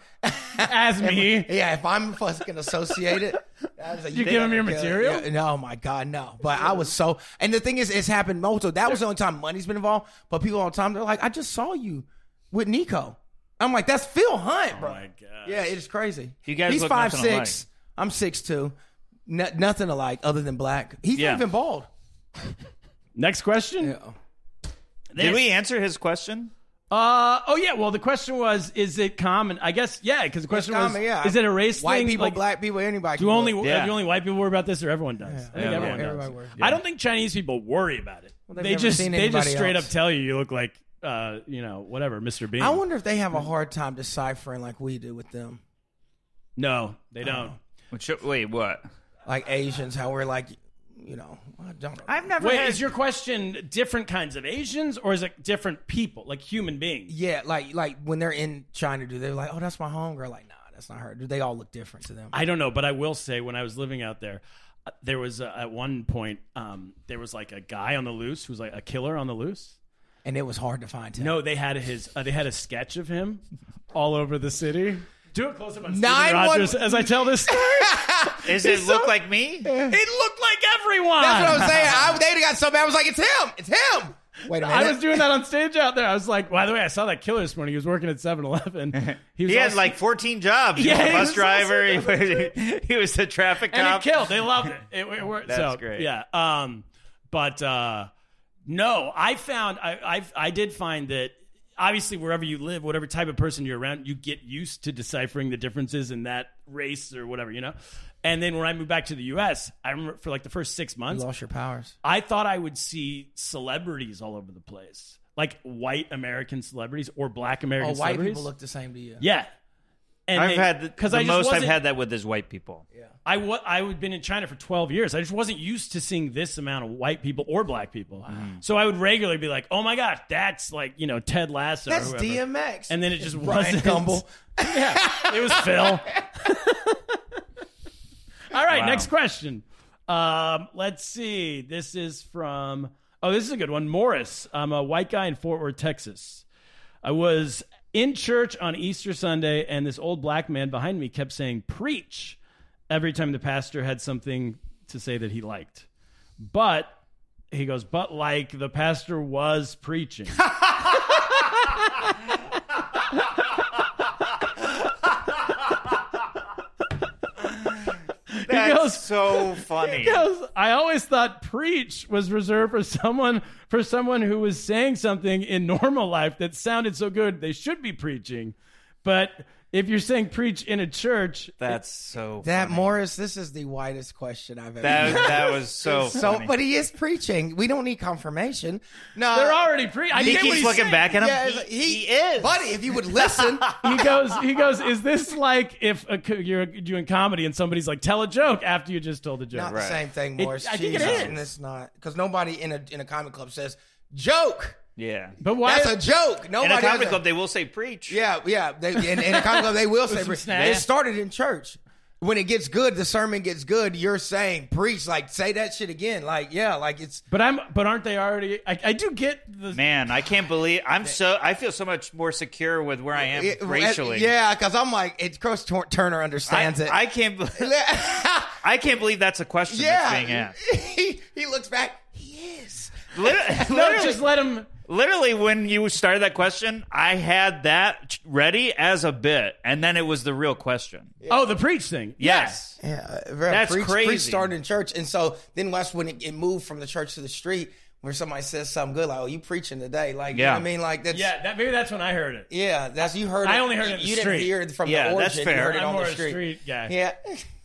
[SPEAKER 3] As me.
[SPEAKER 1] Yeah, if I'm fucking associated. I was like,
[SPEAKER 3] You give him your
[SPEAKER 1] better kill it.
[SPEAKER 3] material?
[SPEAKER 1] Yeah, no, my God, no. But I was so, and the thing is, it's happened multiple. That was the only time money's been involved. But people all the time, they're like, I just saw you with Nico. I'm like, that's Phil Hunt, bro.
[SPEAKER 3] Oh my God.
[SPEAKER 1] Yeah, it is crazy.
[SPEAKER 2] You guys
[SPEAKER 1] He's
[SPEAKER 2] look
[SPEAKER 1] five
[SPEAKER 2] nothing
[SPEAKER 1] six. I'm six two. No, nothing alike other than black. He's
[SPEAKER 2] Yeah.
[SPEAKER 1] not even bald.
[SPEAKER 3] Next question.
[SPEAKER 1] Yeah.
[SPEAKER 2] Did we answer his question?
[SPEAKER 3] Uh oh yeah. Well, the question was, is it common? I guess yeah, because the question was,
[SPEAKER 1] common, yeah.
[SPEAKER 3] is it a race
[SPEAKER 1] White
[SPEAKER 3] thing?
[SPEAKER 1] people,
[SPEAKER 3] Like,
[SPEAKER 1] black people, anybody.
[SPEAKER 3] do
[SPEAKER 1] can
[SPEAKER 3] only
[SPEAKER 1] do it.
[SPEAKER 2] Yeah.
[SPEAKER 3] do only white people worry about this, or everyone does? I think
[SPEAKER 1] Yeah,
[SPEAKER 3] everyone
[SPEAKER 1] yeah,
[SPEAKER 3] does.
[SPEAKER 1] everybody worries.
[SPEAKER 3] I don't think Chinese people worry about it.
[SPEAKER 1] they've
[SPEAKER 3] they
[SPEAKER 1] never
[SPEAKER 3] just
[SPEAKER 1] seen
[SPEAKER 3] they just
[SPEAKER 1] anybody
[SPEAKER 3] straight
[SPEAKER 1] else.
[SPEAKER 3] up tell you you look like uh you know whatever Mister Bean.
[SPEAKER 1] I wonder if they have a hard time deciphering like we do with them,
[SPEAKER 3] no, they don't.
[SPEAKER 2] Which, wait, what?
[SPEAKER 1] like Asians. How we're like, you know, I don't know.
[SPEAKER 2] I've never.
[SPEAKER 3] Wait,
[SPEAKER 2] had,
[SPEAKER 3] is your question different kinds of Asians, or is it different people, like human beings?
[SPEAKER 1] Yeah, like like when they're in China, do they like, oh, that's my homegirl? Like, nah, that's not her. Do they all look different to them?
[SPEAKER 3] I don't know, but I will say when I was living out there, uh, there was uh, at one point um, there was like a guy on the loose who was like a killer on the loose.
[SPEAKER 1] And it was hard to find him.
[SPEAKER 3] No, they had his uh, they had a sketch of him all over the city. Do a close up on Steven
[SPEAKER 1] Nine one-
[SPEAKER 3] Rogers as I tell this story.
[SPEAKER 2] Does it look like me?
[SPEAKER 3] It looked like everyone.
[SPEAKER 1] That's what I was saying. I, they got so bad. I was like, it's him. It's him. Wait a minute.
[SPEAKER 3] I was doing that on stage out there. I was like, by the way, I saw that killer this morning. He was working at seven eleven. He, was
[SPEAKER 2] He had
[SPEAKER 3] also-
[SPEAKER 2] like fourteen jobs. He
[SPEAKER 3] Yeah,
[SPEAKER 2] was a
[SPEAKER 3] he
[SPEAKER 2] bus
[SPEAKER 3] was
[SPEAKER 2] driver. He was, he was a traffic
[SPEAKER 3] and
[SPEAKER 2] cop.
[SPEAKER 3] it killed. They loved it. It, it worked.
[SPEAKER 2] That's
[SPEAKER 3] so,
[SPEAKER 2] great.
[SPEAKER 3] Yeah. Um, but uh, no, I found I, I I did find that obviously wherever you live, whatever type of person you're around, you get used to deciphering the differences in that race or whatever, you know? And then when I moved back to the U S, I remember for like the first six
[SPEAKER 1] You
[SPEAKER 3] months,
[SPEAKER 1] lost your powers.
[SPEAKER 3] I thought I would see celebrities all over the place. Like white American celebrities or black American
[SPEAKER 1] Oh, white
[SPEAKER 3] celebrities.
[SPEAKER 1] people look the same to you.
[SPEAKER 3] Yeah. And
[SPEAKER 2] I've
[SPEAKER 3] they-
[SPEAKER 2] had the,
[SPEAKER 3] 'cause
[SPEAKER 2] the
[SPEAKER 3] I just
[SPEAKER 2] most I've
[SPEAKER 3] wasn't-
[SPEAKER 2] had that with is white people.
[SPEAKER 1] Yeah.
[SPEAKER 3] I wa- I had been in China for twelve years. I just wasn't used to seeing this amount of white people or black people. So I would regularly be like, oh my gosh, that's like, you know, Ted Lasso. or
[SPEAKER 1] That's
[SPEAKER 3] whoever.
[SPEAKER 1] D M X.
[SPEAKER 3] And then it just
[SPEAKER 1] Brian
[SPEAKER 3] wasn't.
[SPEAKER 1] Gumble.
[SPEAKER 3] Yeah, it was Phil. All right,
[SPEAKER 2] Wow.
[SPEAKER 3] next question. Um, let's see. This is from, oh, this is a good one. Morris. I'm a white guy in Fort Worth, Texas. I was in church on Easter Sunday, and this old black man behind me kept saying, preach, every time the pastor had something to say that he liked. But, he goes, but like the pastor was preaching.
[SPEAKER 2] That's
[SPEAKER 3] goes-
[SPEAKER 2] so funny.
[SPEAKER 3] He goes, I always thought preach was reserved for someone for someone who was saying something in normal life that sounded so good they should be preaching. But if you're saying preach in a church,
[SPEAKER 2] That's so
[SPEAKER 1] That
[SPEAKER 2] funny.
[SPEAKER 1] Morris, this is the whitest question I've ever.
[SPEAKER 2] That,
[SPEAKER 1] heard.
[SPEAKER 2] that was so
[SPEAKER 1] So,
[SPEAKER 2] funny.
[SPEAKER 1] but he is preaching. We don't need confirmation. No,
[SPEAKER 3] they're already preaching. I
[SPEAKER 2] he
[SPEAKER 3] get what
[SPEAKER 2] keeps
[SPEAKER 3] he's
[SPEAKER 2] looking
[SPEAKER 3] saying.
[SPEAKER 2] back at him.
[SPEAKER 1] Yeah,
[SPEAKER 2] he,
[SPEAKER 1] it's-
[SPEAKER 2] he is.
[SPEAKER 1] buddy. If you would listen,
[SPEAKER 3] He goes, he goes, is this like if a, co- you're doing comedy and somebody's like, tell a joke after you just told a joke?
[SPEAKER 1] not
[SPEAKER 2] Right.
[SPEAKER 1] the same thing,
[SPEAKER 3] It-
[SPEAKER 1] Morris.
[SPEAKER 3] I think it
[SPEAKER 1] Jesus,
[SPEAKER 3] is.
[SPEAKER 1] and it's not because nobody in a in a comedy club says joke.
[SPEAKER 2] Yeah.
[SPEAKER 3] But why?
[SPEAKER 1] That's a joke.
[SPEAKER 2] In
[SPEAKER 1] Nobody
[SPEAKER 2] a comedy
[SPEAKER 1] has
[SPEAKER 2] club, they will say preach.
[SPEAKER 1] Yeah, yeah. They, in, in a comedy club, they will say
[SPEAKER 3] some
[SPEAKER 1] preach.
[SPEAKER 3] snacks.
[SPEAKER 1] It started in church. When it gets good, the sermon gets good. You're saying preach, like say that shit again, like yeah, like it's.
[SPEAKER 3] but I'm. But aren't they already? I, I do get the.
[SPEAKER 2] Man, I can't believe I'm so. I feel so much more secure with where I am
[SPEAKER 1] it-
[SPEAKER 2] racially.
[SPEAKER 1] Yeah, because I'm like, it's Chris Tor- Turner
[SPEAKER 2] I,
[SPEAKER 1] understands it.
[SPEAKER 2] I can't. be- I can't believe that's a question that's being
[SPEAKER 1] yeah,
[SPEAKER 2] asked.
[SPEAKER 1] he, he looks back. He is.
[SPEAKER 2] Literally,
[SPEAKER 3] No,
[SPEAKER 2] literally,
[SPEAKER 3] just let him.
[SPEAKER 2] literally, when you started that question, I had that ready as a bit, and then it was the real question.
[SPEAKER 3] Oh, the preach thing.
[SPEAKER 2] Yes.
[SPEAKER 1] Yeah,
[SPEAKER 2] That's
[SPEAKER 1] preach,
[SPEAKER 2] crazy.
[SPEAKER 1] Preach started in church, and so then that's when it, it moved from the church to the street, where somebody says something good, like, "Oh, you preaching today?" Like, you know
[SPEAKER 2] Yeah.
[SPEAKER 1] what I mean, like that's
[SPEAKER 3] Yeah, that, maybe that's when I heard it.
[SPEAKER 1] yeah, that's you heard.
[SPEAKER 3] I
[SPEAKER 1] it.
[SPEAKER 3] only heard it in the
[SPEAKER 1] You
[SPEAKER 3] street.
[SPEAKER 1] didn't hear it from
[SPEAKER 2] Yeah,
[SPEAKER 1] the
[SPEAKER 2] that's
[SPEAKER 1] origin.
[SPEAKER 2] fair.
[SPEAKER 1] You heard it
[SPEAKER 3] I'm
[SPEAKER 1] on
[SPEAKER 3] more
[SPEAKER 1] the
[SPEAKER 3] a
[SPEAKER 1] street.
[SPEAKER 3] street guy.
[SPEAKER 1] Yeah.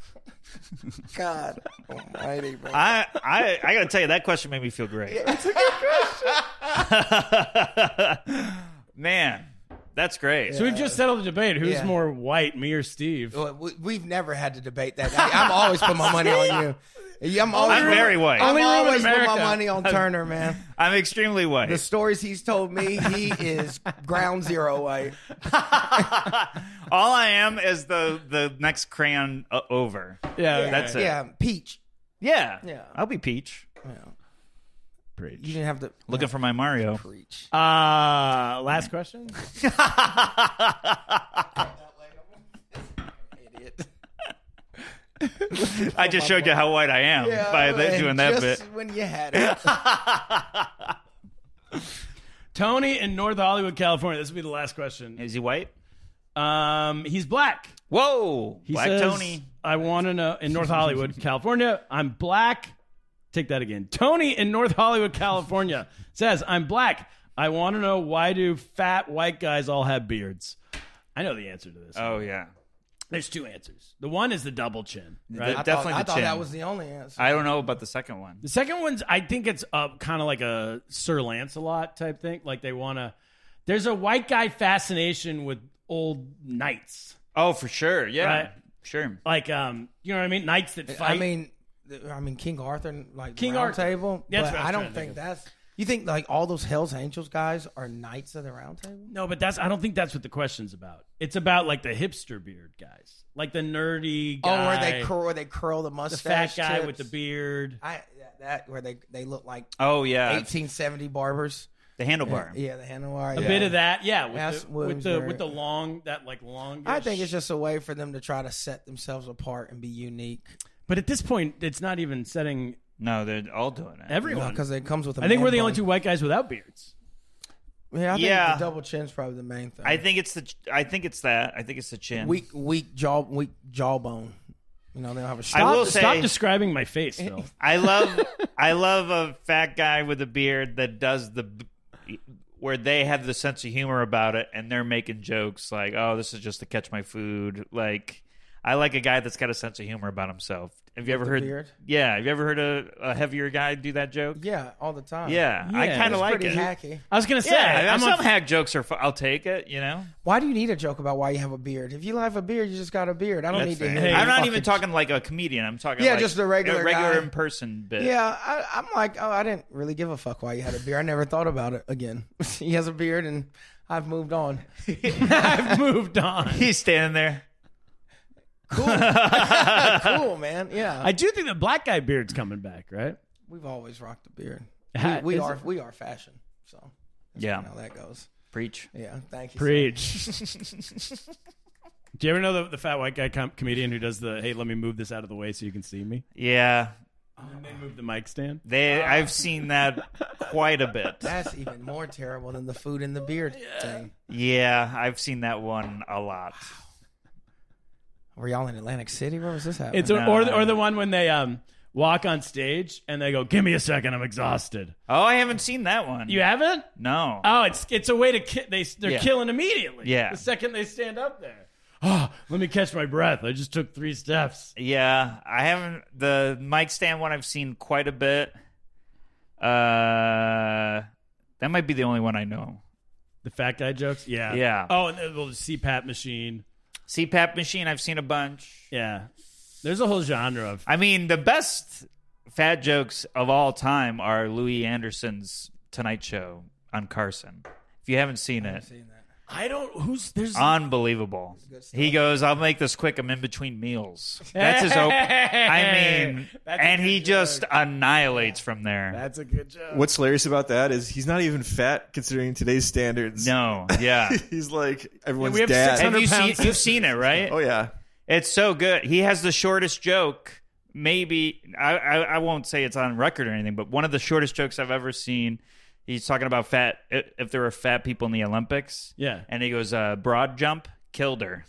[SPEAKER 1] God Almighty, bro.
[SPEAKER 2] I I I got to tell you, that question made me feel great.
[SPEAKER 1] That's a good question.
[SPEAKER 2] Man, that's great.
[SPEAKER 3] So we've just settled the debate. Who's
[SPEAKER 1] Yeah.
[SPEAKER 3] more white, me or Steve?
[SPEAKER 1] Well, we- We've never had to debate that. I, I'm always put my money on you. Yeah, I'm always
[SPEAKER 2] I'm very white.
[SPEAKER 1] I'm
[SPEAKER 3] Only room in
[SPEAKER 1] always put my
[SPEAKER 3] America.
[SPEAKER 1] money on Turner, man.
[SPEAKER 2] I'm extremely white.
[SPEAKER 1] The stories he's told me, he is ground zero white.
[SPEAKER 2] All I am is the the next crayon uh, over.
[SPEAKER 3] Yeah,
[SPEAKER 2] That's it.
[SPEAKER 1] Yeah, peach.
[SPEAKER 2] Yeah,
[SPEAKER 1] Yeah.
[SPEAKER 2] I'll be Peach.
[SPEAKER 1] Yeah.
[SPEAKER 3] Preach.
[SPEAKER 1] You didn't have to
[SPEAKER 2] Looking for my Mario.
[SPEAKER 1] preach.
[SPEAKER 3] Uh, last question.
[SPEAKER 1] Idiot.
[SPEAKER 2] I just showed you how white I am by the,
[SPEAKER 1] and
[SPEAKER 2] doing that
[SPEAKER 1] just
[SPEAKER 2] bit.
[SPEAKER 1] when you had it.
[SPEAKER 3] Tony in North Hollywood, California. This will be the last question.
[SPEAKER 2] Is he white?
[SPEAKER 3] Um, he's black.
[SPEAKER 2] Whoa,
[SPEAKER 3] He
[SPEAKER 2] Black
[SPEAKER 3] says,
[SPEAKER 2] Tony.
[SPEAKER 3] I want to know in North Hollywood, California. I'm black. Take that again. Tony in North Hollywood, California says, I'm black. I want to know, why do fat white guys all have beards? I know the answer to this.
[SPEAKER 2] Oh yeah,
[SPEAKER 3] There's two answers. The one is the double chin, right?
[SPEAKER 2] The-
[SPEAKER 1] I
[SPEAKER 2] Definitely
[SPEAKER 1] thought, I
[SPEAKER 2] the
[SPEAKER 1] thought
[SPEAKER 2] chin.
[SPEAKER 1] that was the only answer.
[SPEAKER 2] I don't know about the second one.
[SPEAKER 3] The second one's, I think it's uh, kind of like a Sir Lancelot type thing. Like they want to, there's a white guy fascination with old knights.
[SPEAKER 2] Oh, for sure. Yeah,
[SPEAKER 3] Right.
[SPEAKER 2] sure.
[SPEAKER 3] Like, um, you know what I mean? Knights that fight.
[SPEAKER 1] I mean, I mean King Arthur, like
[SPEAKER 3] King
[SPEAKER 1] Round
[SPEAKER 3] Arthur.
[SPEAKER 1] Table.
[SPEAKER 3] That's
[SPEAKER 1] but
[SPEAKER 3] what I was
[SPEAKER 1] I
[SPEAKER 3] trying
[SPEAKER 1] don't
[SPEAKER 3] to think
[SPEAKER 1] think
[SPEAKER 3] of.
[SPEAKER 1] that's. You think like all those Hell's Angels guys are knights of the Round Table?
[SPEAKER 3] No, but that's, I don't think that's what the question's about. It's about like the hipster beard guys, like the nerdy guy.
[SPEAKER 1] Oh, where they curl, where they curl the
[SPEAKER 3] the
[SPEAKER 1] mustache,
[SPEAKER 3] fat guy
[SPEAKER 1] tips.
[SPEAKER 3] with the beard.
[SPEAKER 1] I that where they they look like
[SPEAKER 2] Oh yeah,
[SPEAKER 1] eighteen seventy barbers.
[SPEAKER 2] the handlebar.
[SPEAKER 1] Yeah, the handlebar.
[SPEAKER 3] A
[SPEAKER 1] yeah.
[SPEAKER 3] bit of that, yeah, with
[SPEAKER 1] That's
[SPEAKER 3] the, with the
[SPEAKER 1] Williamsburg.
[SPEAKER 3] with the long, that like long.
[SPEAKER 1] I think it's just a way for them to try to set themselves apart and be unique.
[SPEAKER 3] But at this point, it's not even setting
[SPEAKER 2] No, they're all doing it.
[SPEAKER 3] everyone.
[SPEAKER 1] Because it comes with. A
[SPEAKER 3] I think
[SPEAKER 1] man
[SPEAKER 3] we're the only
[SPEAKER 1] bun.
[SPEAKER 3] two white guys without beards.
[SPEAKER 1] Yeah, I think
[SPEAKER 2] Yeah.
[SPEAKER 1] the double chin's probably the main thing.
[SPEAKER 2] I think it's the. I think it's that. I think it's the chin.
[SPEAKER 1] weak, weak jaw, weak jawbone. You know, they don't have a.
[SPEAKER 2] I
[SPEAKER 3] Stop,
[SPEAKER 2] will
[SPEAKER 3] stop
[SPEAKER 2] say-
[SPEAKER 3] describing my face, Phil.
[SPEAKER 2] I love. I love a fat guy with a beard that does the. b- where they have the sense of humor about it, and they're making jokes like, "Oh, this is just to catch my food." Like, I like a guy that's got a sense of humor about himself. Have you ever
[SPEAKER 1] the
[SPEAKER 2] heard?
[SPEAKER 1] beard?
[SPEAKER 2] Yeah, have you ever heard a, a heavier guy do that joke?
[SPEAKER 1] Yeah, all the time.
[SPEAKER 2] Yeah, I
[SPEAKER 3] Yeah,
[SPEAKER 2] kind of
[SPEAKER 1] It's
[SPEAKER 2] like
[SPEAKER 1] pretty
[SPEAKER 2] it.
[SPEAKER 1] hacky.
[SPEAKER 3] I was gonna say,
[SPEAKER 2] Yeah,
[SPEAKER 3] I'm
[SPEAKER 2] some
[SPEAKER 3] a,
[SPEAKER 2] hack jokes are. Fu- I'll take it. You know,
[SPEAKER 1] Why do you need a joke about why you have a beard? If you have a beard, you just got a beard. I don't
[SPEAKER 2] That's
[SPEAKER 1] need to
[SPEAKER 2] fair.
[SPEAKER 1] hear.
[SPEAKER 2] I'm
[SPEAKER 1] your
[SPEAKER 2] not
[SPEAKER 1] fucking-
[SPEAKER 2] even talking like a comedian. I'm talking
[SPEAKER 1] Yeah,
[SPEAKER 2] like
[SPEAKER 1] just a regular
[SPEAKER 2] regular
[SPEAKER 1] guy.
[SPEAKER 2] in person bit.
[SPEAKER 1] Yeah, I, I'm like, oh, I didn't really give a fuck why you had a beard. I never thought about it again. He has a beard, and I've moved on.
[SPEAKER 3] I've moved on.
[SPEAKER 2] He's standing there.
[SPEAKER 1] Cool, man. Yeah,
[SPEAKER 3] I do think the black guy beard's coming back, right?
[SPEAKER 1] we've always rocked a beard.
[SPEAKER 3] Ha-
[SPEAKER 1] We, we
[SPEAKER 3] is
[SPEAKER 1] are
[SPEAKER 3] it-
[SPEAKER 1] we are fashion. So that's
[SPEAKER 2] Yeah.
[SPEAKER 1] kinda how that goes.
[SPEAKER 2] Preach.
[SPEAKER 1] Yeah, thank you.
[SPEAKER 3] Preach. Do you ever know the, the fat white guy com- comedian who does the, hey, let me move this out of the way so you can see me?
[SPEAKER 2] Yeah,
[SPEAKER 3] And they move the mic stand?
[SPEAKER 2] they. I've seen that quite a bit.
[SPEAKER 1] That's even more terrible than the food and the beard thing.
[SPEAKER 2] Yeah, I've seen that one a lot.
[SPEAKER 1] Were y'all in Atlantic City? Where was this happening?
[SPEAKER 3] It's a, or, the, or the one when they um walk on stage and they go, give me a second, I'm exhausted.
[SPEAKER 2] Oh, I haven't seen that one.
[SPEAKER 3] You haven't?
[SPEAKER 2] No.
[SPEAKER 3] Oh, it's it's a way to ki- they they're
[SPEAKER 2] Yeah.
[SPEAKER 3] killing immediately.
[SPEAKER 2] Yeah.
[SPEAKER 3] The second they stand up there. Oh, let me catch my breath. I just took three steps.
[SPEAKER 2] Yeah, I haven't. The mic stand one I've seen quite a bit. Uh, that might be the only one I know.
[SPEAKER 3] The fat guy jokes? Yeah.
[SPEAKER 2] Yeah.
[SPEAKER 3] Oh, and the little C PAP machine.
[SPEAKER 2] C PAP machine, I've seen a bunch.
[SPEAKER 3] Yeah. There's a whole genre of.
[SPEAKER 2] I mean, the best fat jokes of all time are Louis Anderson's Tonight Show on Carson. If you haven't seen it,
[SPEAKER 3] I don't. Who's. There's.
[SPEAKER 2] unbelievable. He goes, "I'll make this quick. I'm in between meals." That's his open. I mean,
[SPEAKER 3] That's a
[SPEAKER 2] and he
[SPEAKER 3] good
[SPEAKER 2] just
[SPEAKER 3] joke.
[SPEAKER 2] annihilates from there.
[SPEAKER 3] That's a good joke.
[SPEAKER 5] What's hilarious about that is he's not even fat considering today's standards.
[SPEAKER 2] No, yeah.
[SPEAKER 5] He's like everyone's
[SPEAKER 3] we have
[SPEAKER 5] dad.
[SPEAKER 3] six
[SPEAKER 2] Have
[SPEAKER 3] hundred
[SPEAKER 2] you seen?
[SPEAKER 3] pounds.
[SPEAKER 2] You've seen it, right?
[SPEAKER 5] Oh yeah.
[SPEAKER 2] It's so good. He has the shortest joke. Maybe I, I I won't say it's on record or anything, but one of the shortest jokes I've ever seen. He's talking about fat. If there were fat people in the Olympics,
[SPEAKER 3] Yeah.
[SPEAKER 2] and he goes, uh, "Broad jump killed her."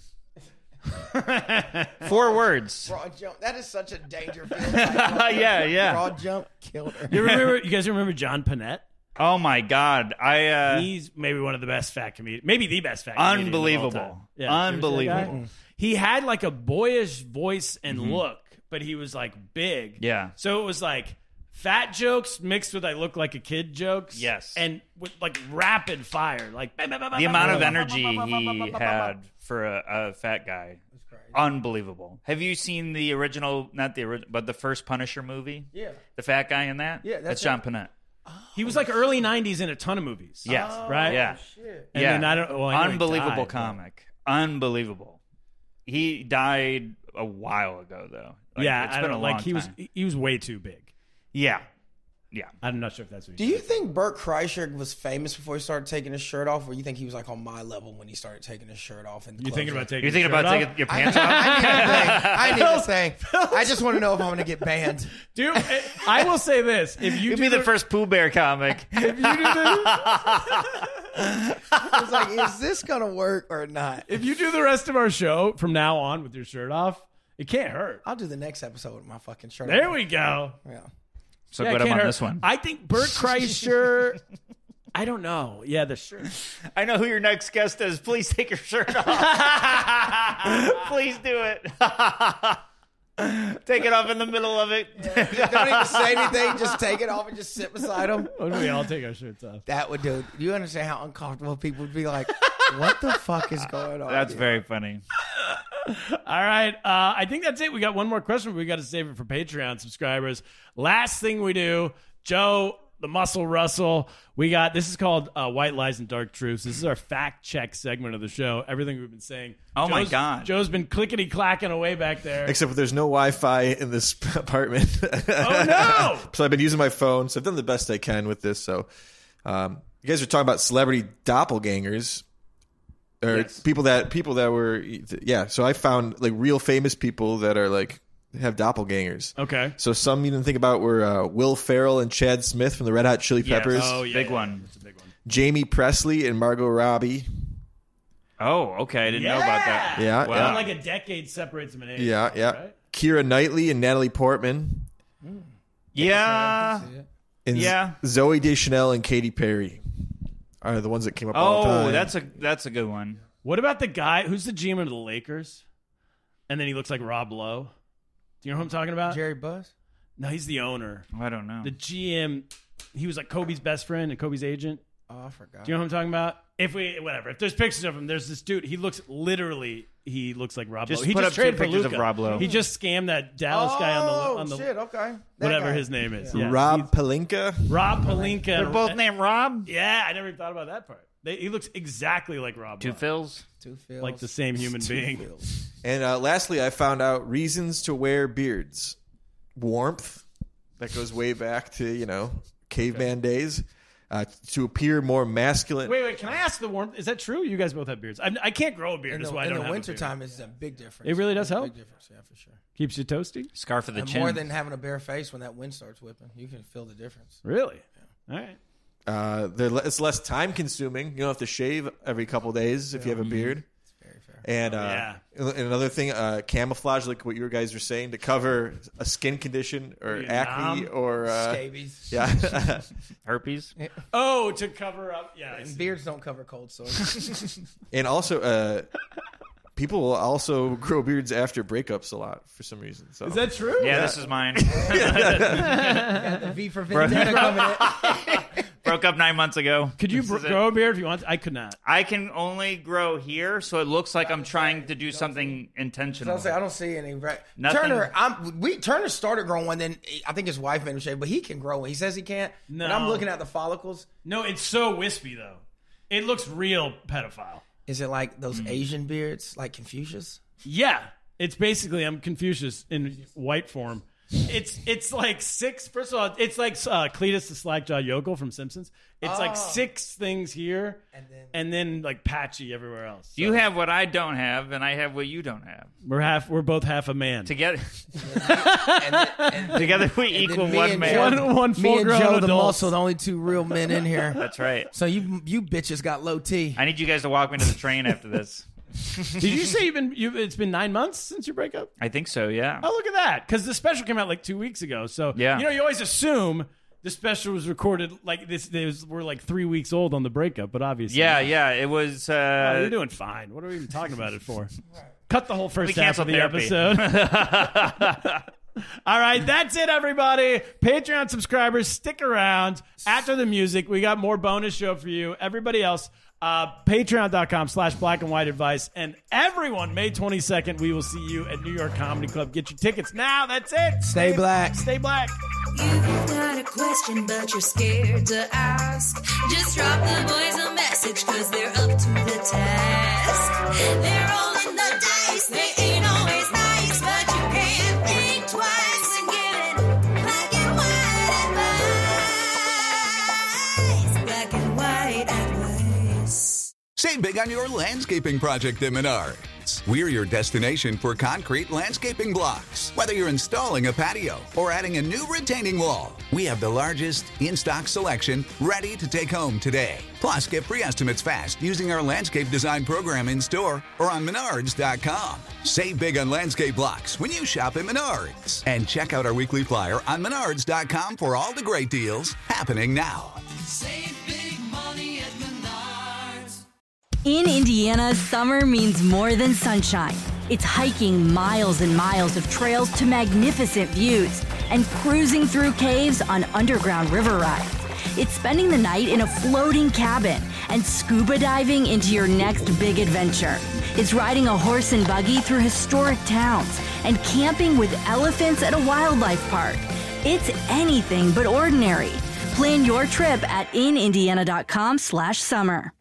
[SPEAKER 2] Four words.
[SPEAKER 1] broad jump. That is such a danger field.
[SPEAKER 2] yeah, yeah.
[SPEAKER 1] Broad jump killed her.
[SPEAKER 3] You remember? You guys remember John Panette?
[SPEAKER 2] Oh my God! I uh,
[SPEAKER 3] He's maybe one of the best fat comedians. Maybe the best fat comedian.
[SPEAKER 2] unbelievable,
[SPEAKER 3] Of all time. Yeah, you ever see that
[SPEAKER 2] unbelievable.
[SPEAKER 3] guy? He had like a boyish voice and look, but he was like big.
[SPEAKER 2] Yeah.
[SPEAKER 3] So it was like fat jokes mixed with I look like a kid jokes.
[SPEAKER 2] Yes.
[SPEAKER 3] And with like rapid fire, like
[SPEAKER 2] The amount of energy he had for a, a fat guy, unbelievable. Have you seen the original? Not the original, but the first Punisher movie.
[SPEAKER 1] Yeah.
[SPEAKER 2] The fat guy in that.
[SPEAKER 1] Yeah, that's
[SPEAKER 2] that's John
[SPEAKER 1] it.
[SPEAKER 2] Panette.
[SPEAKER 3] He was like early nineties in a ton of movies.
[SPEAKER 2] Yes.
[SPEAKER 3] Right?
[SPEAKER 2] Yeah.
[SPEAKER 3] And
[SPEAKER 2] yeah.
[SPEAKER 3] then I don't. Well, I know he
[SPEAKER 2] Unbelievable
[SPEAKER 3] died, but-
[SPEAKER 2] comic. Unbelievable. He died a while ago, though. Like,
[SPEAKER 3] yeah,
[SPEAKER 2] it's
[SPEAKER 3] I
[SPEAKER 2] been
[SPEAKER 3] don't
[SPEAKER 2] a
[SPEAKER 3] like
[SPEAKER 2] long
[SPEAKER 3] he was.
[SPEAKER 2] time.
[SPEAKER 3] He was way too big.
[SPEAKER 2] Yeah, yeah.
[SPEAKER 3] I'm not sure if that's what.
[SPEAKER 1] Do
[SPEAKER 3] He
[SPEAKER 1] you think Bert Kreischer was famous before he started taking his shirt off, or you think he was like on my level when he started taking his shirt off? And
[SPEAKER 3] You thinking about taking?
[SPEAKER 2] You're thinking
[SPEAKER 3] your
[SPEAKER 2] about
[SPEAKER 3] shirt
[SPEAKER 2] taking
[SPEAKER 3] off?
[SPEAKER 2] your
[SPEAKER 1] I,
[SPEAKER 2] pants off?
[SPEAKER 1] I need a thing. I need a thing. I just want to know if I'm going to get banned.
[SPEAKER 3] Dude, I will say this: if you
[SPEAKER 2] You'd
[SPEAKER 3] do
[SPEAKER 2] be the first Pooh Bear comic.
[SPEAKER 3] if you do the,
[SPEAKER 1] It's like, is this going to work or not?
[SPEAKER 3] if you do the rest of our show from now on with your shirt off, it can't hurt.
[SPEAKER 1] I'll do the next episode with my fucking shirt
[SPEAKER 3] There
[SPEAKER 1] off.
[SPEAKER 3] we go.
[SPEAKER 1] Yeah.
[SPEAKER 2] So
[SPEAKER 3] Yeah, it
[SPEAKER 2] good I'm
[SPEAKER 3] can't
[SPEAKER 2] on
[SPEAKER 3] hurt.
[SPEAKER 2] this one.
[SPEAKER 3] I think Bert Kreischer. I don't know. Yeah, the shirt.
[SPEAKER 2] I know who your next guest is. Please take your shirt off. Please do it. Take it off in the middle of it.
[SPEAKER 1] Don't even say anything. Just take it off and just sit beside him.
[SPEAKER 3] When we all take our shirts off.
[SPEAKER 1] That would do. You understand how uncomfortable people would be like, what the fuck is going on?
[SPEAKER 2] That's
[SPEAKER 1] here?
[SPEAKER 2] very funny.
[SPEAKER 3] All right. Uh, I think that's it. We got one more question, but we got to save it for Patreon subscribers. Last thing we do, Joe, the Muscle Russell. We got, this is called uh, White Lies and Dark Truths. This is our fact check segment of the show. Everything we've been saying.
[SPEAKER 2] Oh, my
[SPEAKER 3] Joe's-
[SPEAKER 2] God.
[SPEAKER 3] Joe's been clickety clacking away back there.
[SPEAKER 5] Except there's no Wi-Fi in this apartment.
[SPEAKER 3] Oh, no.
[SPEAKER 5] So I've been using my phone. So I've done the best I can with this. So um, you guys are talking about celebrity doppelgangers. Or
[SPEAKER 2] Yes.
[SPEAKER 5] people that people that were yeah. So I found like real famous people that are like have doppelgangers.
[SPEAKER 3] Okay.
[SPEAKER 5] So some you didn't think about were uh, Will Ferrell and Chad Smith from the Red Hot Chili
[SPEAKER 2] Yes.
[SPEAKER 5] Peppers.
[SPEAKER 3] Oh, yeah.
[SPEAKER 2] Big
[SPEAKER 3] yeah,
[SPEAKER 2] one.
[SPEAKER 3] That's a big one.
[SPEAKER 5] Jamie Presley and Margot Robbie.
[SPEAKER 2] Oh, okay. I didn't know about that.
[SPEAKER 5] Yeah,
[SPEAKER 2] Wow.
[SPEAKER 5] yeah.
[SPEAKER 3] Like a decade separates them in age.
[SPEAKER 5] Yeah, yeah.
[SPEAKER 3] Right?
[SPEAKER 5] Keira Knightley and Natalie Portman.
[SPEAKER 2] Yeah.
[SPEAKER 5] And
[SPEAKER 2] Yeah.
[SPEAKER 5] Zoe Deschanel and Katy Perry. are the ones that came up all the
[SPEAKER 2] Oh,
[SPEAKER 5] time.
[SPEAKER 2] that's a that's a good one.
[SPEAKER 3] What about the guy who's the G M of the Lakers? And then he looks like Rob Lowe. Do you know who I'm talking about?
[SPEAKER 1] Jerry Buss?
[SPEAKER 3] No, he's the owner.
[SPEAKER 2] I don't know.
[SPEAKER 3] The G M, he was like Kobe's best friend and Kobe's agent.
[SPEAKER 1] Oh, I forgot.
[SPEAKER 3] Do you know who I'm talking about? If we, whatever. If there's pictures of him, there's this dude. He looks literally, he looks like Rob
[SPEAKER 2] Just
[SPEAKER 3] Lowe. He
[SPEAKER 2] put
[SPEAKER 3] just
[SPEAKER 2] up two
[SPEAKER 3] traded for
[SPEAKER 2] pictures of
[SPEAKER 3] Luka.
[SPEAKER 2] Rob Lowe.
[SPEAKER 3] He just scammed that Dallas guy on
[SPEAKER 1] Oh,
[SPEAKER 3] the on the
[SPEAKER 1] shit, okay. That
[SPEAKER 3] whatever
[SPEAKER 1] guy.
[SPEAKER 3] his name is. Yeah.
[SPEAKER 5] Rob Pelinka.
[SPEAKER 3] Rob Pelinka.
[SPEAKER 2] They're
[SPEAKER 3] and-
[SPEAKER 2] both named Rob.
[SPEAKER 3] Yeah, I never even thought about that part. They, he looks exactly like Rob
[SPEAKER 2] Two
[SPEAKER 3] Lowe.
[SPEAKER 2] Phils.
[SPEAKER 1] Two Phils.
[SPEAKER 3] Like the same human
[SPEAKER 1] Two
[SPEAKER 3] being.
[SPEAKER 1] Phils.
[SPEAKER 5] And uh, lastly, I found out reasons to wear beards. Warmth. That goes way back to, you know, caveman days. Uh, to appear more masculine.
[SPEAKER 3] Wait, wait. Can I ask the warmth? Is that true? You guys both have beards. I, I can't grow a beard.
[SPEAKER 1] In
[SPEAKER 3] That's
[SPEAKER 1] the,
[SPEAKER 3] why I
[SPEAKER 1] in
[SPEAKER 3] don't
[SPEAKER 1] the
[SPEAKER 3] have a
[SPEAKER 1] wintertime,
[SPEAKER 3] beard.
[SPEAKER 1] it's a big difference.
[SPEAKER 3] It really does
[SPEAKER 1] It's a
[SPEAKER 3] help?
[SPEAKER 1] Big difference, yeah, for sure.
[SPEAKER 3] Keeps you toasty?
[SPEAKER 2] Scarf of the
[SPEAKER 1] And
[SPEAKER 2] chin.
[SPEAKER 1] more than having a bare face when that wind starts whipping. You can feel the difference.
[SPEAKER 3] Really? All right.
[SPEAKER 5] Uh, they're le- it's less time consuming. You don't have to shave every couple days if you have a beard.
[SPEAKER 1] Very fair.
[SPEAKER 5] And, uh, and another thing, uh, camouflage, like what you guys were saying, to cover a skin condition or
[SPEAKER 3] You
[SPEAKER 5] acne
[SPEAKER 3] nom?
[SPEAKER 5] or uh,
[SPEAKER 1] Scabies.
[SPEAKER 5] yeah.
[SPEAKER 2] Herpes.
[SPEAKER 3] Oh, to cover up. Yeah. I
[SPEAKER 1] And
[SPEAKER 3] see.
[SPEAKER 1] beards don't cover cold sores.
[SPEAKER 5] And also, uh, people will also grow beards after breakups a lot for some reason. So
[SPEAKER 3] Is that true?
[SPEAKER 2] Yeah, this is mine.
[SPEAKER 1] Got the V for Vendetta coming in.
[SPEAKER 2] Broke up nine months ago.
[SPEAKER 3] Could you
[SPEAKER 2] This
[SPEAKER 3] br-
[SPEAKER 2] is it.
[SPEAKER 3] grow a beard if you want? I could not.
[SPEAKER 2] I can only grow here, so it looks like I'm trying to do something
[SPEAKER 1] I
[SPEAKER 2] intentional.
[SPEAKER 1] don't say I don't see any. Right.
[SPEAKER 2] Nothing.
[SPEAKER 1] Turner, I'm we Turner started growing one. Then I think his wife made him shave, but he can grow one. He says he can't.
[SPEAKER 3] No.
[SPEAKER 1] But I'm looking at the follicles.
[SPEAKER 3] No, it's so wispy though. It looks real pedophile.
[SPEAKER 1] Is it like
[SPEAKER 3] Hmm.
[SPEAKER 1] those Asian beards, like Confucius?
[SPEAKER 3] Yeah, it's basically I'm Confucius in white form. It's it's like six. First of all, it's like uh, Cletus the Slackjaw Yokel from Simpsons. It's like
[SPEAKER 1] Oh.
[SPEAKER 3] six things here,
[SPEAKER 1] And then
[SPEAKER 3] and then like patchy everywhere else.
[SPEAKER 2] You have what I don't have, and I have what you don't have.
[SPEAKER 3] We're half. We're both half a man.
[SPEAKER 2] Together,
[SPEAKER 1] and then, and then,
[SPEAKER 2] together we
[SPEAKER 1] and then
[SPEAKER 2] equal
[SPEAKER 1] me
[SPEAKER 2] one
[SPEAKER 1] and
[SPEAKER 2] man.
[SPEAKER 1] Joe-
[SPEAKER 3] One- one
[SPEAKER 1] me and
[SPEAKER 3] full-grown
[SPEAKER 1] Joe the
[SPEAKER 3] adults.
[SPEAKER 1] muscle, the only two real men in here.
[SPEAKER 2] That's right.
[SPEAKER 1] So you you bitches got low T.
[SPEAKER 2] I need you guys to walk me to the train after this.
[SPEAKER 3] Did you say you've been? You've, it's been nine months since your breakup.
[SPEAKER 2] I think so. Yeah.
[SPEAKER 3] Oh, look at that! Because the special came out like two weeks ago. So
[SPEAKER 2] Yeah.
[SPEAKER 3] you know, you always assume the special was recorded like this. They was, were like three weeks old on the breakup, but obviously,
[SPEAKER 2] Yeah,
[SPEAKER 3] not.
[SPEAKER 2] yeah. It was.
[SPEAKER 3] Oh,
[SPEAKER 2] Uh,
[SPEAKER 3] you're doing fine. What are we even talking about it for? Cut the whole first
[SPEAKER 2] We
[SPEAKER 3] half of the
[SPEAKER 2] canceled
[SPEAKER 3] episode. All right, that's it, everybody. Patreon subscribers, stick around. After the music, we got more bonus show for you. Everybody else, uh, patreon.com slash black and white advice. And everyone, May twenty-second, we will see you at New York Comedy Club. Get your tickets now. That's it.
[SPEAKER 1] Stay black.
[SPEAKER 3] Stay black.
[SPEAKER 4] You've got a question, but you're scared to ask. Just drop the boys a message, cause they're up to the task. They're rolling the dice, they ain't always nice, but you can't think twice and get black and white advice. Black and white advice.
[SPEAKER 6] Save big on your landscaping project at Menards. We're your destination for concrete landscaping blocks. Whether you're installing a patio or adding a new retaining wall, we have the largest in-stock selection ready to take home today. Plus, get free estimates fast using our landscape design program in store or on menards dot com. Save big on landscape blocks when you shop at Menards. And check out our weekly flyer on menards dot com for all the great deals happening now.
[SPEAKER 7] Save big money at Menards.
[SPEAKER 8] In Indiana, summer means more than sunshine. It's hiking miles and miles of trails to magnificent views and cruising through caves on underground river rides. It's spending the night in a floating cabin and scuba diving into your next big adventure. It's riding a horse and buggy through historic towns and camping with elephants at a wildlife park. It's anything but ordinary. Plan your trip at in indiana dot com slash summer.